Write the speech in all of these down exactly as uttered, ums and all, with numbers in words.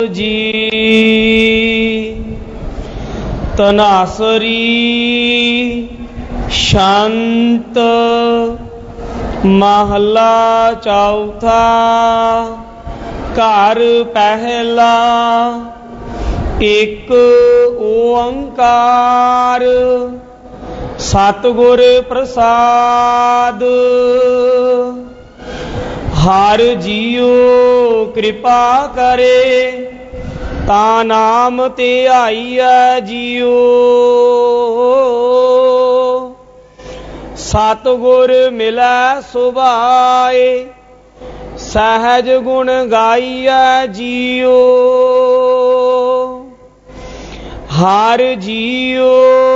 ਜੀ ਤਨਾਸਰੀ ਸ਼ਾਂਤ ਮਹਲਾ ਚੌਥਾ। ਘਰ ਪਹਿਲਾ ਇੱਕ ਓੰਕਾਰ ਸਤਿਗੁਰ ਪ੍ਰਸਾਦ। ਹਰ ਜੀਉ ਕਿਰਪਾ ਕਰੇ ਤਾ ਨਾਮ ਧਿਆਈਐ ਜੀਉ। ਸਤਿਗੁਰ ਮਿਲੈ ਸੁਭਾਏ ਸਹਿਜ ਗੁਣ ਗਾਈਐ ਜੀਉ। ਹਰ ਜੀਉ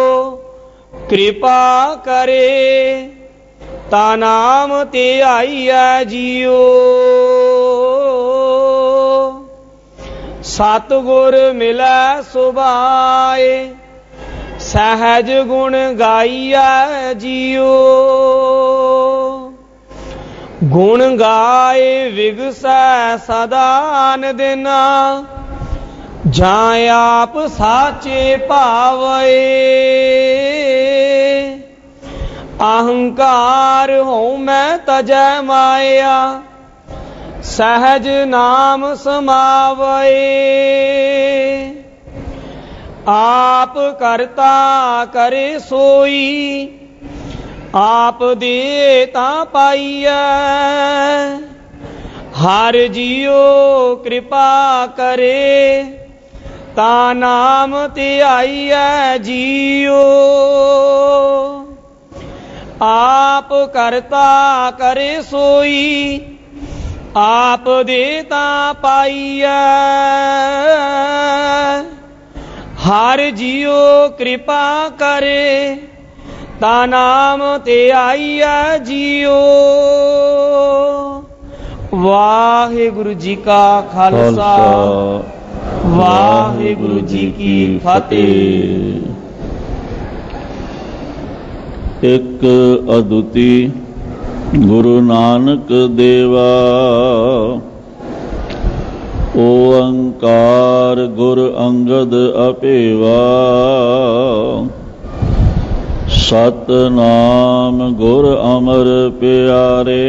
ਕਿਰਪਾ ਕਰੇ ਤਾ ਨਾਮ ਧਿਆਈਐ ਜੀਉ। ਸਤਿਗੁਰ ਮਿਲੈ ਸੁਭਾਏ ਸਹਿਜ ਗੁਣ ਗਾਈਐ ਜੀਉ। ਗੁਣ ਗਾਏ ਵਿਗਸੈ ਸਦਾ ਨਿਦਿਨਾ ਜਾਂ ਆਪ ਸਾਚੇ ਭਾਵੈ। ਅਹੰਕਾਰ ਹਉਮੈ ਤਜੈ ਮਾਇਆ ਸਹਿਜ ਨਾਮ ਸਮਾਵੈ। ਆਪ ਕਰਤਾ ਕਰੇ ਸੋਈ ਆਪ ਦੇ ਤਾਂ ਪਾਈਐ। ਹਰ ਜੀਉ ਕਿਰਪਾ ਕਰੇ ਤਾ ਨਾਮ ਧਿਆਈਐ ਜੀਉ। ਆਪ ਕਰਤਾ ਕਰੇ ਸੋਈ ਆਪ ਦੇ ਤਾਂ ਪਾਈਐ। ਹਰ ਜੀਉ ਕਿਰਪਾ ਕਰੇ ਤਾ ਨਾਮ ਧਿਆਈਐ ਜੀਉ। ਵਾਹਿਗੁਰੂ ਜੀ ਕਾ ਖਾਲਸਾ ਵਾਹਿਗੁਰੂ ਜੀ ਕੀ ਫਤਿਹ। ਇੱਕ ਅਦੁੱਤੀ ਗੁਰੂ ਨਾਨਕ ਦੇਵਾ ਓੰਕਾਰ ਗੁਰ ਅੰਗਦ ਅਭੇਵਾ। ਸਤਿਨਾਮ ਗੁਰ ਅਮਰ ਪਿਆਰੇ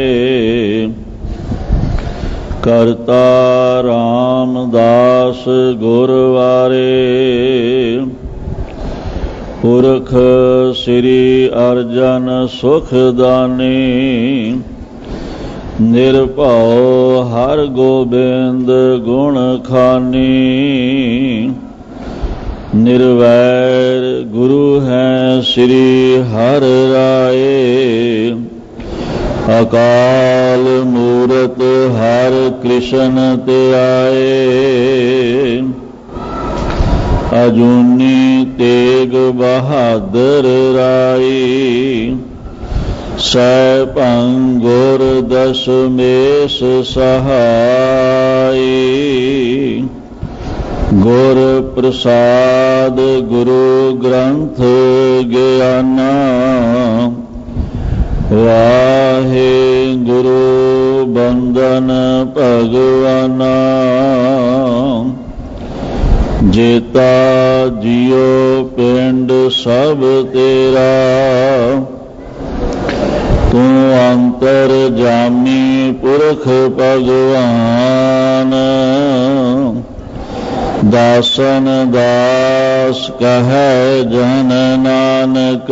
ਕਰਤਾ ਰਾਮਦਾਸ ਗੁਰ ਵਾਰੇ। ਪੁਰਖ ਸ੍ਰੀ ਅਰਜਨ ਸੁਖ ਦਾਨੀ ਨਿਰਭਉ ਹਰ ਗੋਬਿੰਦ ਗੁਣ ਖਾਨੀ। ਨਿਰਵੈਰ ਗੁਰੂ ਹੈ ਸ੍ਰੀ ਹਰਿ ਰਾਏ। ਅਕਾਲ ਮੂਰਤ ਹਰਿ ਕ੍ਰਿਸ਼ਨ ਧਿਆਏ। ਅਜੂਨੀ ਤੇਗ ਬਹਾਦਰ ਰਾਈ। ਸੈਭੰ ਗੁਰ ਦਸ਼ਮੇਸ਼ ਸਹਾਈ। ਗੁਰ ਪ੍ਰਸਾਦ ਗੁਰੂ ਗ੍ਰੰਥ ਗਿਆਨਾ। ਵਾਹਿਗੁਰੂ ਬੰਦਨ ਭਗਵਾਨਾ। ਜੇਤਾ ਜੀਉ ਪਿੰਡ ਸਭ ਤੇਰਾ। ਤੂੰ ਅੰਤਰ ਜਾਮੀ ਪੁਰਖ ਭਗਵਾਨ। ਦਾਸਨ ਦਾਸ ਕਹੈ ਜਨ ਨਾਨਕ।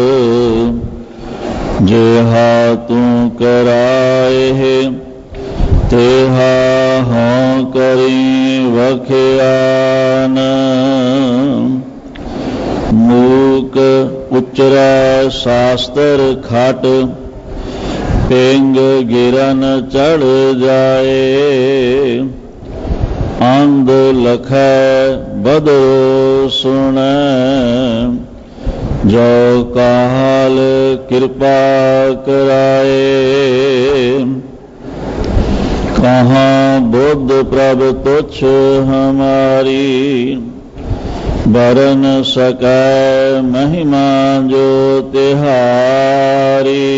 ਜਿਹਾ ਤੂੰ ਕਰਾਏ ਤੇਹਾ ਹੋਂ ਕਰੀ ਵਖਿਆਨ। ਮੂਕ ਉਚਰੈ ਸ਼ਾਸਤਰ ਖਟ ਪਿੰਗ ਗਿਰਨ ਚੜ ਜਾਏ। ਅੰਧ ਲਖੈ ਬਦੋ ਸੁਣੈ ਜੋ ਕਾਲ ਕਿਰਪਾ ਕਰਾਏ। ਕਹਾਂ ਬੁੱਧ ਪ੍ਰਭ ਤੁਛ ਹਮਾਰੀ। ਬਰਨ ਸਕੈ ਮਹਿਮਾ ਜੋ ਤਿਹਾਰੀ।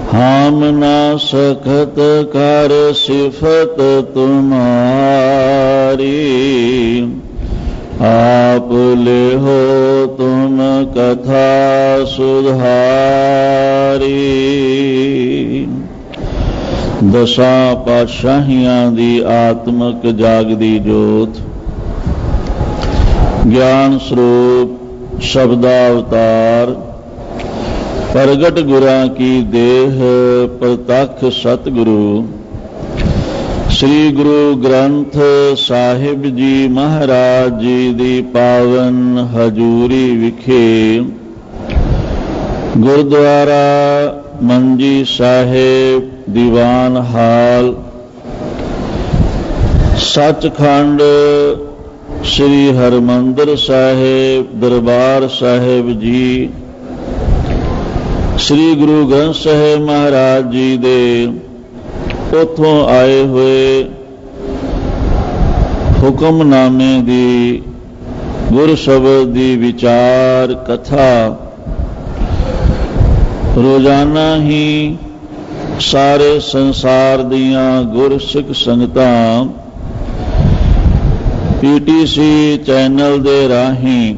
ਹਮ ਨਾ ਸਖਤ ਕਰ ਸਿਫਤ ਤੁਮਾਰੀ। ਦਸਾਂ ਪਾਤਸ਼ਾਹੀਆਂ ਦੀ ਆਤਮਕ ਜਾਗਦੀ ਜੋਤ, ਗਿਆਨ ਸਰੂਪ ਸ਼ਬਦਾ ਅਵਤਾਰ, ਪ੍ਰਗਟ ਗੁਰਾਂ ਕੀ ਦੇਹ, ਪ੍ਰਤੱਖ ਸਤਿਗੁਰੂ ਸ੍ਰੀ ਗੁਰੂ ਗ੍ਰੰਥ ਸਾਹਿਬ ਜੀ ਮਹਾਰਾਜ ਜੀ ਦੀ ਪਾਵਨ ਹਜ਼ੂਰੀ ਵਿਖੇ ਗੁਰਦੁਆਰਾ ਮੰਜੀ ਸਾਹਿਬ ਦੀਵਾਨ ਹਾਲ ਸੱਚਖੰਡ ਸ੍ਰੀ ਹਰਿਮੰਦਰ ਸਾਹਿਬ ਦਰਬਾਰ ਸਾਹਿਬ ਜੀ ਸ੍ਰੀ ਗੁਰੂ ਗ੍ਰੰਥ ਸਾਹਿਬ ਮਹਾਰਾਜ ਜੀ ਦੇ ਉੱਥੋਂ ਆਏ ਹੋਏ ਹੁਕਮਨਾਮੇ ਦੀ ਗੁਰ ਸ਼ਬਦ ਦੀ ਵਿਚਾਰ ਕਥਾ ਰੋਜ਼ਾਨਾ ਹੀ ਸਾਰੇ ਸੰਸਾਰ ਦੀਆਂ ਗੁਰਸਿੱਖ ਸੰਗਤਾਂ ਪੀ ਟੀ ਸੀ ਚੈਨਲ ਦੇ ਰਾਹੀਂ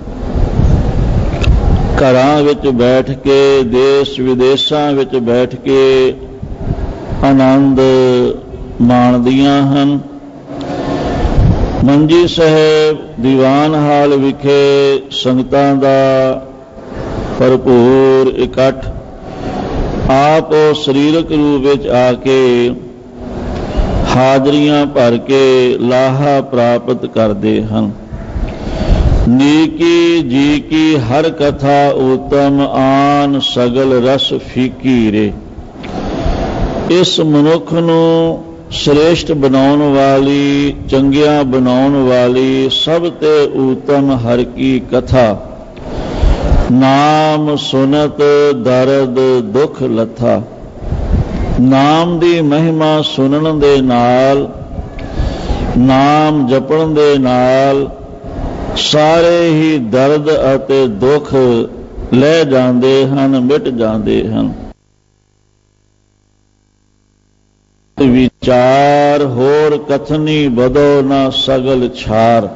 ਘਰਾਂ ਵਿੱਚ ਬੈਠ ਕੇ, ਦੇਸ਼ ਵਿਦੇਸ਼ਾਂ ਵਿੱਚ ਬੈਠ ਕੇ ਆਨੰਦ ਮਾਣਦੀਆਂ ਹਨ। ਮੰਜੀ ਸਾਹਿਬ ਦੀਵਾਨ ਹਾਲ ਵਿਖੇ ਸੰਗਤਾਂ ਦਾ ਭਰਪੂਰ ਇਕੱਠ ਆਪ ਉਹ ਸਰੀਰਕ ਰੂਪ ਵਿੱਚ ਆ ਕੇ ਹਾਜ਼ਰੀਆਂ ਭਰ ਕੇ ਲਾਹਾ ਪ੍ਰਾਪਤ ਕਰਦੇ ਹਨ। ਨੀਕੀ ਜੀ ਕੀ ਹਰ ਕਥਾ ਉਤਮ, ਆਨ ਸਗਲ ਰਸ ਫੀਕੀ ਰੇ। ਇਸ ਮਨੁੱਖ ਨੂੰ ਸ੍ਰੇਸ਼ਟ ਬਣਾਉਣ ਵਾਲੀ, ਚੰਗਿਆ ਬਣਾਉਣ ਵਾਲੀ ਸਭ ਤੇ ਉਤਮ ਹਰ ਕੀ ਕਥਾ, ਨਾਮ ਸੁਨਤ ਦਰਦ ਦੁੱਖ ਲੱਥਾ। ਨਾਮ ਦੀ ਮਹਿਮਾ ਸੁਣਨ ਦੇ ਨਾਲ, ਨਾਮ ਜਪਣ ਦੇ ਨਾਲ ਸਾਰੇ ਹੀ ਦਰਦ ਅਤੇ ਦੁੱਖ ਲੈ ਜਾਂਦੇ ਹਨ, ਮਿਟ ਜਾਂਦੇ ਹਨ। ਵਿਚਾਰ ਹੋਰ ਕਥਨੀ ਬਦੋ ਨਾ ਸਗਲ ਛਾਰ।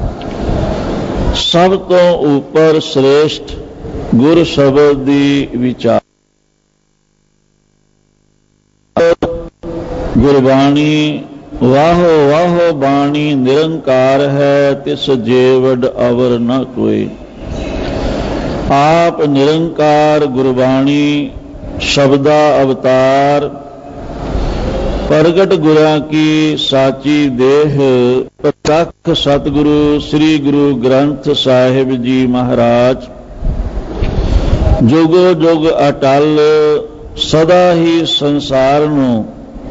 ਸਭ ਤੋਂ ਉੱਪਰ ਸ੍ਰੇਸ਼ਟ ਗੁਰ ਸ਼ਬਦ ਦੀ ਵਿਚਾਰ। ਗੁਰਬਾਣੀ ਵਾਹੋ ਵਾਹੋ ਬਾਣੀ ਨਿਰੰਕਾਰ ਹੈ, ਤਿਸ ਜੇਵਡ ਅਵਰ ਨ ਕੋਈ। ਆਪ ਨਿਰੰਕਾਰ ਗੁਰਬਾਣੀ ਸ਼ਬਦਾ ਅਵਤਾਰ, ਪ੍ਰਗਟ ਗੁਰਾਂ ਕੀ ਸਾਚੀ ਦੇਹ, ਪ੍ਰਤੱਖ ਸਤਿਗੁਰੂ ਸ੍ਰੀ ਗੁਰੂ ਗ੍ਰੰਥ ਸਾਹਿਬ ਜੀ ਮਹਾਰਾਜ ਜੁਗੋ ਜੁਗ ਅਟਲ, ਸਦਾ ਹੀ ਸੰਸਾਰ ਨੂੰ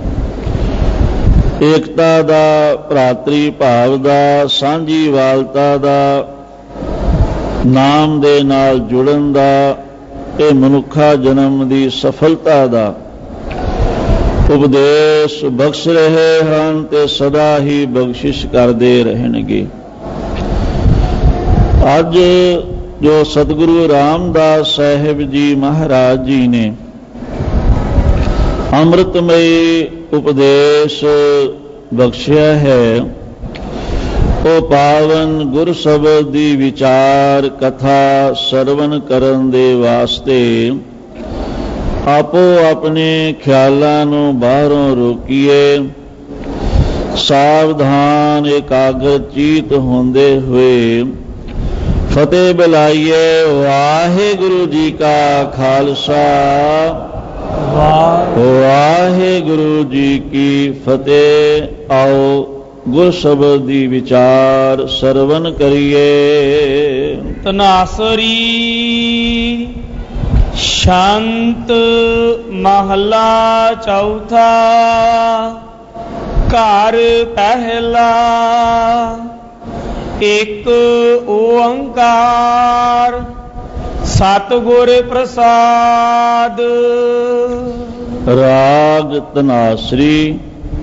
ਏਕਤਾ ਦਾ, ਭਰਾਤਰੀ ਭਾਵ ਦਾ, ਸਾਂਝੀ ਵਾਲਤਾ ਦਾ, ਨਾਮ ਦੇ ਨਾਲ ਜੁੜਨ ਦਾ, ਇਹ ਮਨੁੱਖਾ ਜਨਮ ਦੀ ਸਫਲਤਾ ਦਾ ਉਪਦੇਸ਼ ਬਖਸ਼ ਰਹੇ ਹਨ ਤੇ ਸਦਾ ਹੀ ਬਖਸ਼ਿਸ਼ ਕਰਦੇ ਰਹਿਣਗੇ। ਅੱਜ ਜੋ ਸਤਿਗੁਰੂ ਰਾਮਦਾਸ ਸਾਹਿਬ ਜੀ ਮਹਾਰਾਜ ਜੀ ਨੇ ਅੰਮ੍ਰਿਤਮਈ ਉਪਦੇਸ਼ ਬਖਸ਼ਿਆ ਹੈ, ਉਹ ਪਾਵਨ ਗੁਰ ਸ਼ਬਦ ਦੀ ਵਿਚਾਰ ਕਥਾ ਸਰਵਨ ਕਰਨ ਦੇ ਵਾਸਤੇ ਆਪੋ ਆਪਣੇ ਖਿਆਲਾਂ ਨੂੰ ਬਾਹਰੋਂ ਰੋਕੀਏ, ਸਾਵਧਾਨ ਇਕਾਗਰ ਚੀਤ ਹੁੰਦੇ ਹੋਏ ਫਤਿਹ ਬੁਲਾਈਏ। ਵਾਹਿਗੁਰੂ ਜੀ ਕਾ ਖਾਲਸਾ, ਵਾਹਿਗੁਰੂ ਜੀ ਕੀ ਫਤਿਹ। ਆਓ ਗੁਰ ਸ਼ਬਦ ਦੀ ਵਿਚਾਰ ਸਰਵਨ ਕਰੀਏ। ਤਨਾਸਰੀ ਸ਼ਾਂਤ ਮਹਲਾ ਚੌਥਾ। ਘਰ ਪਹਿਲਾ ਇੱਕ ਓੰਕਾਰ, ਸਤਿਗੁਰ ਪ੍ਰਸਾਦ। ਰਾਗ ਤਨਾਸਰੀ।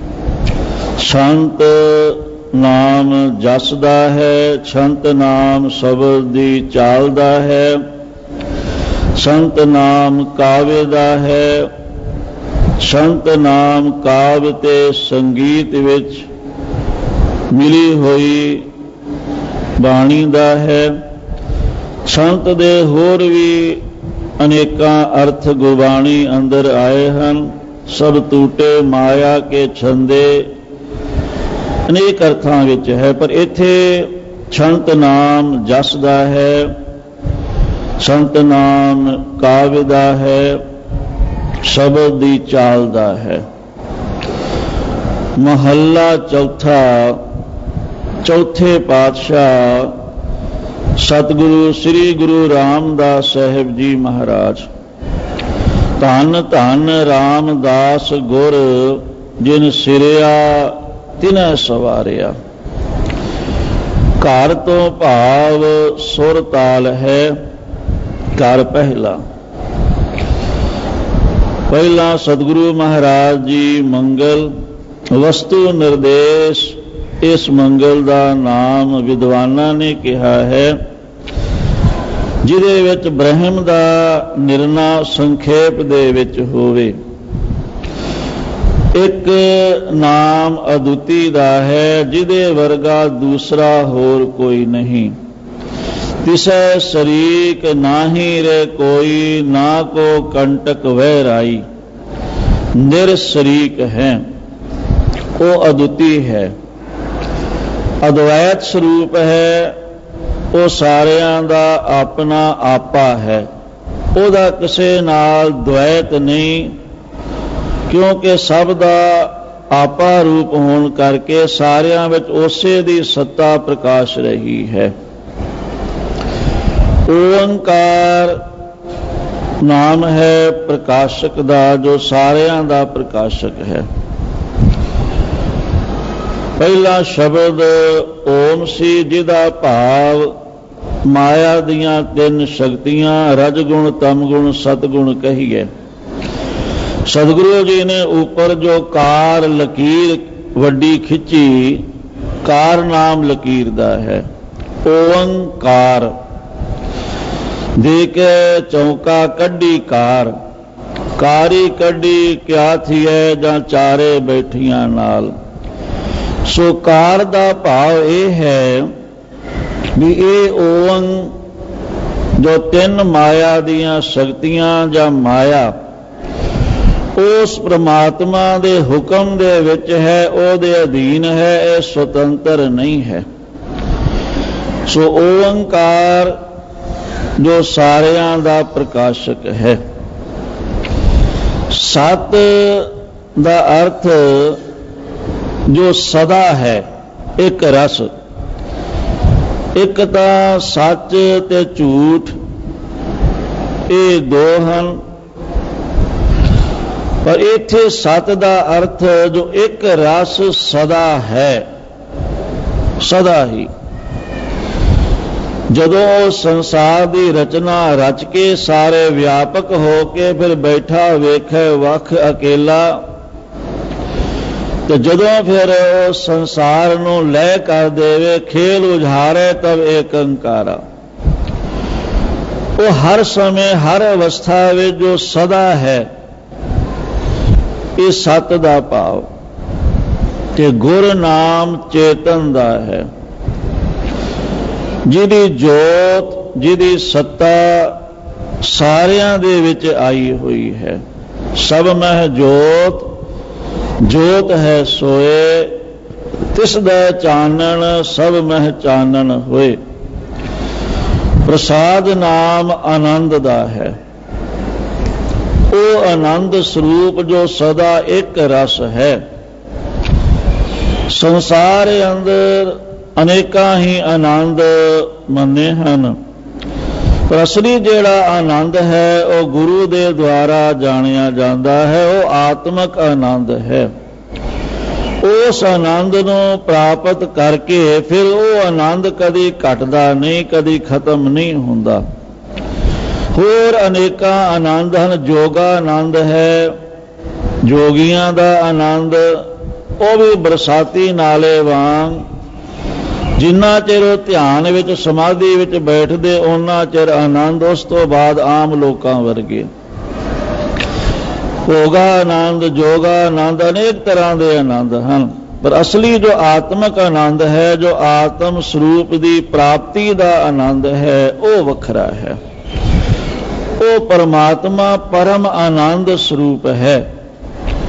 ਛੰਤ ਨਾਮ ਜਸਦਾ ਹੈ, ਛੰਤ ਨਾਮ ਸ਼ਬਦ ਦੀ ਚਾਲਦਾ ਹੈ, ਸੰਤ ਨਾਮ ਕਾਵਿ ਦਾ ਹੈ, ਸੰਤ ਨਾਮ ਕਾਵਿ ਤੇ ਸੰਗੀਤ ਵਿੱਚ ਮਿਲੀ ਹੋਈ ਬਾਣੀ ਦਾ ਹੈ। ਸੰਤ ਦੇ ਹੋਰ ਵੀ ਅਨੇਕਾਂ ਅਰਥ ਗੁਰਬਾਣੀ ਅੰਦਰ ਆਏ ਹਨ। ਸਭ ਟੂਟੇ ਮਾਇਆ ਕੇ ਛੰਦੇ ਅਨੇਕ ਅਰਥਾਂ ਵਿੱਚ ਹੈ, ਪਰ ਇੱਥੇ ਸੰਤ ਨਾਮ ਜਸ ਦਾ ਹੈ, ਸੰਤ ਨਾਮ ਕਾਵਿ ਦਾ ਹੈ, ਸ਼ਬਦ ਦੀ ਚਾਲ ਦਾ ਹੈ। ਮਹੱਲਾ ਚੌਥਾ, ਚੌਥੇ ਪਾਤਸ਼ਾਹ ਸਤਿਗੁਰੂ ਸ੍ਰੀ ਗੁਰੂ ਰਾਮਦਾਸ ਸਾਹਿਬ ਜੀ ਮਹਾਰਾਜ। ਧੰਨ ਧੰਨ ਰਾਮਦਾਸ ਗੁਰ ਜਿਨ ਸਿਰਿਆ ਤਿਨੈ ਸਵਾਰਿਆ। ਘਰ ਤੋਂ ਭਾਵ ਸੁਰ ਤਾਲ ਹੈ। ਘਰ ਪਹਿਲਾ ਪਹਿਲਾ ਸਤਿਗੁਰੂ ਮਹਾਰਾਜ ਜੀ ਮੰਗਲ ਵਸਤੂ ਨਿਰਦੇਸ਼। ਇਸ ਮੰਗਲ ਦਾ ਨਾਮ ਵਿਦਵਾਨਾਂ ਨੇ ਕਿਹਾ ਹੈ, ਜਿਹਦੇ ਵਿੱਚ ਬ੍ਰਹਮ ਦਾ ਨਿਰਣਾ ਸੰਖੇਪ ਦੇ ਵਿੱਚ ਹੋਵੇ। ਇੱਕ ਨਾਮ ਅਦੁੱਤੀ ਦਾ ਹੈ, ਜਿਹਦੇ ਵਰਗਾ ਦੂਸਰਾ ਹੋਰ ਕੋਈ ਨਹੀਂ। ਤਿਸੈ ਸ਼ਰੀਕ ਨਾਹੀ ਰੇ ਕੋਈ, ਨਾ ਕੋ ਕੰਟਕ ਵਹਿ ਰਾਈ। ਨਿਰਸ਼ਰੀਕ ਹੈ, ਉਹ ਅਦੁੱਤੀ ਹੈ, ਅਦਵੈਤ ਸਰੂਪ ਹੈ। ਉਹ ਸਾਰਿਆਂ ਦਾ ਆਪਣਾ ਆਪਾ ਹੈ, ਉਹਦਾ ਕਿਸੇ ਨਾਲ ਦਵੈਤ ਨਹੀਂ, ਕਿਉਂਕਿ ਸਭ ਦਾ ਆਪਾ ਰੂਪ ਹੋਣ ਕਰਕੇ ਸਾਰਿਆਂ ਵਿੱਚ ਉਸੇ ਦੀ ਸੱਤਾ ਪ੍ਰਕਾਸ਼ ਰਹੀ ਹੈ। ਓੰਕਾਰ ਨਾਮ ਹੈ ਪ੍ਰਕਾਸ਼ਕ ਦਾ, ਜੋ ਸਾਰਿਆਂ ਦਾ ਪ੍ਰਕਾਸ਼ਕ ਹੈ। ਪਹਿਲਾ ਸ਼ਬਦ ਓਮ ਸੀ, ਜਿਹਦਾ ਭਾਵ ਮਾਇਆ ਦੀਆਂ ਤਿੰਨ ਸ਼ਕਤੀਆਂ ਰਜਗੁਣ, ਤਮਗੁਣ, ਸਤਗੁਣ ਕਹੀਏ। ਸਤਿਗੁਰੂ ਜੀ ਨੇ ਉੱਪਰ ਜੋ ਕਾਰ ਲਕੀਰ ਵੱਡੀ ਖਿੱਚੀ, ਕਾਰ ਨਾਮ ਲਕੀਰ ਦਾ ਹੈ। ਓੰਕਾਰ ਦੇ ਕੇ ਚੌਂਕਾ ਕੱਢੀ ਕਾਰ, ਕਾਰੀ ਕੱਢੀ ਕਿਆ ਥੀਏ ਜਾਂ ਚਾਰੇ ਬੈਠੀਆਂ ਨਾਲ। ਸੋ ਕਾਰ ਦਾ ਭਾਵ ਇਹ ਹੈ ਵੀ ਇਹ ਓੰ ਜੋ ਤਿੰਨ ਮਾਇਆ ਦੀਆਂ ਸ਼ਕਤੀਆਂ ਜਾਂ ਮਾਇਆ ਉਸ ਪ੍ਰਮਾਤਮਾ ਦੇ ਹੁਕਮ ਦੇ ਵਿੱਚ ਹੈ, ਉਹਦੇ ਅਧੀਨ ਹੈ, ਇਹ ਸੁਤੰਤਰ ਨਹੀਂ ਹੈ। ਸੋ ਓੰਕਾਰ ਜੋ ਸਾਰਿਆਂ ਦਾ ਪ੍ਰਕਾਸ਼ਕ ਹੈ। ਸਤ ਦਾ ਅਰਥ ਜੋ ਸਦਾ ਹੈ, ਇੱਕ ਰਸ। ਇੱਕ ਤਾਂ ਸੱਚ ਤੇ ਝੂਠ, ਇਹ ਦੋ ਹਨ, ਪਰ ਇੱਥੇ ਸਤ ਦਾ ਅਰਥ ਜੋ ਇੱਕ ਰਸ ਸਦਾ ਹੈ, ਸਦਾ ਹੀ। ਜਦੋਂ ਸੰਸਾਰ ਦੀ ਰਚਨਾ ਰਚ ਕੇ ਸਾਰੇ ਵਿਆਪਕ ਹੋ ਕੇ ਫਿਰ ਬੈਠਾ ਵੇਖੇ ਵੱਖ ਅਕੇਲਾ, ਤੇ ਜਦੋਂ ਫਿਰ ਉਹ ਸੰਸਾਰ ਨੂੰ ਲੈ ਕਰ ਦੇਵੇ, ਖੇਲ ਉਝਾਰੇ ਤਬ ਏਕੰਕਾਰਾ। ਉਹ ਹਰ ਸਮੇਂ ਹਰ ਅਵਸਥਾ ਵਿੱਚ ਜੋ ਸਦਾ ਹੈ, ਇਹ ਸਤ ਦਾ ਭਾਵ। ਤੇ ਗੁਰ ਨਾਮ ਚੇਤਨ ਦਾ ਹੈ, ਜਿਹਦੀ ਜੋਤ, ਜਿਹਦੀ ਸੱਤਾ ਸਾਰਿਆਂ ਦੇ ਵਿੱਚ ਆਈ ਹੋਈ ਹੈ। ਸਭ ਮਹਿ ਜੋਤ, ਜੋਤ ਹੈ ਸੋਏ, ਤਿਸ ਦਾ ਚਾਨਣ ਸਭ ਮਹਿ ਚਾਨਣ ਹੋਏ। ਪ੍ਰਸਾਦ ਨਾਮ ਆਨੰਦ ਦਾ ਹੈ, ਉਹ ਆਨੰਦ ਸਰੂਪ ਜੋ ਸਦਾ ਇੱਕ ਰਸ ਹੈ। ਸੰਸਾਰ ਅੰਦਰ ਅਨੇਕਾਂ ਹੀ ਆਨੰਦ ਮੰਨੇ ਹਨ, ਪਰ ਅਸਲੀ ਜਿਹੜਾ ਆਨੰਦ ਹੈ ਉਹ ਗੁਰੂ ਦੇ ਦੁਆਰਾ ਜਾਣਿਆ ਜਾਂਦਾ ਹੈ। ਉਹ ਆਤਮਿਕ ਆਨੰਦ ਹੈ। ਉਸ ਆਨੰਦ ਨੂੰ ਪ੍ਰਾਪਤ ਕਰਕੇ ਫਿਰ ਉਹ ਆਨੰਦ ਕਦੀ ਘਟਦਾ ਨਹੀਂ, ਕਦੀ ਖਤਮ ਨਹੀਂ ਹੁੰਦਾ। ਹੋਰ ਅਨੇਕਾਂ ਆਨੰਦ ਹਨ। ਜੋਗਾ ਆਨੰਦ ਹੈ, ਜੋਗੀਆਂ ਦਾ ਆਨੰਦ, ਉਹ ਵੀ ਬਰਸਾਤੀ ਨਾਲੇ ਵਾਂਗ। ਜਿੰਨਾ ਚਿਰ ਉਹ ਧਿਆਨ ਵਿੱਚ ਸਮਾਧੀ ਵਿੱਚ ਬੈਠਦੇ ਉਹਨਾਂ ਚਿਰ ਆਨੰਦ, ਉਸ ਤੋਂ ਬਾਅਦ ਆਮ ਲੋਕਾਂ ਵਰਗੇ। ਭੋਗਾ ਆਨੰਦ, ਜੋਗਾ ਆਨੰਦ, ਅਨੇਕ ਤਰ੍ਹਾਂ ਦੇ ਆਨੰਦ ਹਨ, ਪਰ ਅਸਲੀ ਜੋ ਆਤਮਿਕ ਆਨੰਦ ਹੈ, ਜੋ ਆਤਮ ਸਰੂਪ ਦੀ ਪ੍ਰਾਪਤੀ ਦਾ ਆਨੰਦ ਹੈ, ਉਹ ਵੱਖਰਾ ਹੈ। ਉਹ ਪਰਮਾਤਮਾ ਪਰਮ ਆਨੰਦ ਸਰੂਪ ਹੈ।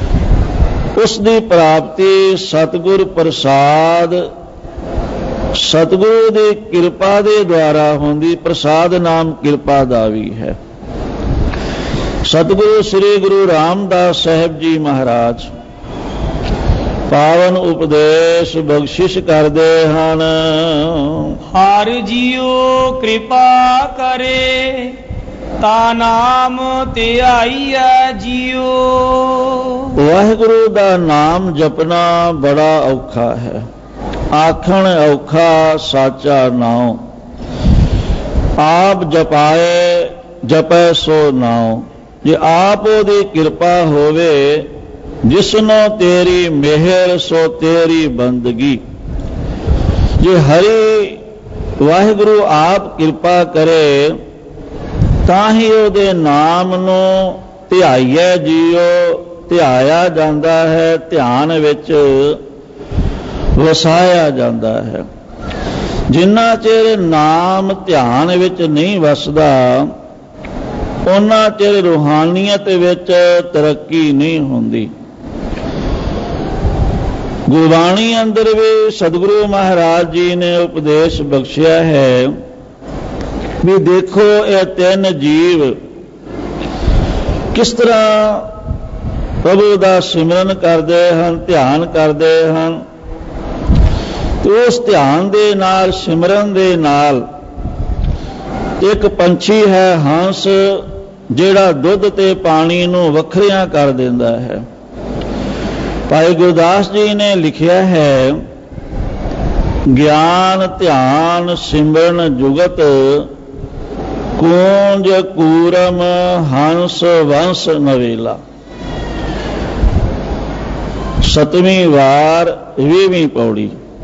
ਉਸ ਦੀ ਪ੍ਰਾਪਤੀ ਸਤਿਗੁਰ ਪ੍ਰਸਾਦ, ਸਤਿਗੁਰੂ ਦੀ ਕਿਰਪਾ ਦੇ ਦੁਆਰਾ ਹੁੰਦੀ। ਪ੍ਰਸਾਦ ਨਾਮ ਕਿਰਪਾ ਦਾ ਵੀ ਹੈ। ਸਤਿਗੁਰੂ ਸ੍ਰੀ ਗੁਰੂ ਰਾਮਦਾਸ ਸਾਹਿਬ ਜੀ ਮਹਾਰਾਜ ਪਾਵਨ ਉਪਦੇਸ਼ ਬਖਸ਼ਿਸ਼ ਕਰਦੇ ਹਨ। ਹਰ ਜੀਉ ਕਿਰਪਾ ਕਰੇ ਤਾ ਨਾਮ ਧਿਆਈਐ ਜੀਉ। ਵਾਹਿਗੁਰੂ ਦਾ ਨਾਮ ਜਪਣਾ ਬੜਾ ਔਖਾ ਹੈ। ਆਖਣ ਔਖਾ ਸਾਚਾ ਨਾਉ, ਆਪ ਜਪਾਏ ਜਪੈ ਸੋ ਨਾਉ। ਜੇ ਆਪ ਉਹਦੀ ਕਿਰਪਾ ਹੋਵੇ, ਜਿਸਨੋਂ ਤੇਰੀ ਮਿਹਰ ਸੋ ਤੇਰੀ ਬੰਦਗੀ। ਜੇ ਹਰੀ ਵਾਹਿਗੁਰੂ ਆਪ ਕਿਰਪਾ ਕਰੇ ਤਾਂ ਹੀ ਉਹਦੇ ਨਾਮ ਨੂੰ ਧਿਆਈਐ ਜੀਓ, ਧਿਆਇਆ ਜਾਂਦਾ ਹੈ, ਧਿਆਨ ਵਿੱਚ ਵਸਾਇਆ ਜਾਂਦਾ ਹੈ। ਜਿੰਨਾ ਚਿਰ ਨਾਮ ਧਿਆਨ ਵਿੱਚ ਨਹੀਂ ਵਸਦਾ, ਉਹਨਾਂ ਚਿਰ ਰੂਹਾਨੀਅਤ ਵਿੱਚ ਤਰੱਕੀ ਨਹੀਂ ਹੁੰਦੀ। ਗੁਰਬਾਣੀ ਅੰਦਰ ਵੀ ਸਤਿਗੁਰੂ ਮਹਾਰਾਜ ਜੀ ਨੇ ਉਪਦੇਸ਼ ਬਖਸ਼ਿਆ ਹੈ ਵੀ ਦੇਖੋ ਇਹ ਤਿੰਨ ਜੀਵ ਕਿਸ ਤਰ੍ਹਾਂ ਪ੍ਰਭੂ ਦਾ ਸਿਮਰਨ ਕਰਦੇ ਹਨ, ਧਿਆਨ ਕਰਦੇ ਹਨ। ਤੇ ਉਸ ਧਿਆਨ ਦੇ ਨਾਲ, ਸਿਮਰਨ ਦੇ ਨਾਲ ਇੱਕ ਪੰਛੀ ਹੈ ਹੰਸ, ਜਿਹੜਾ ਦੁੱਧ ਤੇ ਪਾਣੀ ਨੂੰ ਵੱਖਰਿਆਂ ਕਰ ਦਿੰਦਾ ਹੈ। ਭਾਈ ਗੁਰਦਾਸ ਜੀ ਨੇ ਲਿਖਿਆ ਹੈ, ਗਿਆਨ ਧਿਆਨ ਸਿਮਰਨ ਜੁਗਤ, ਕੂੰਜ ਕੂਰਮ ਹੰਸ ਵੰਸ ਨਵੇਲਾ। ਸਤਵੀਂ ਵਾਰ ਵੀਹਵੀਂ ਪੌੜੀ।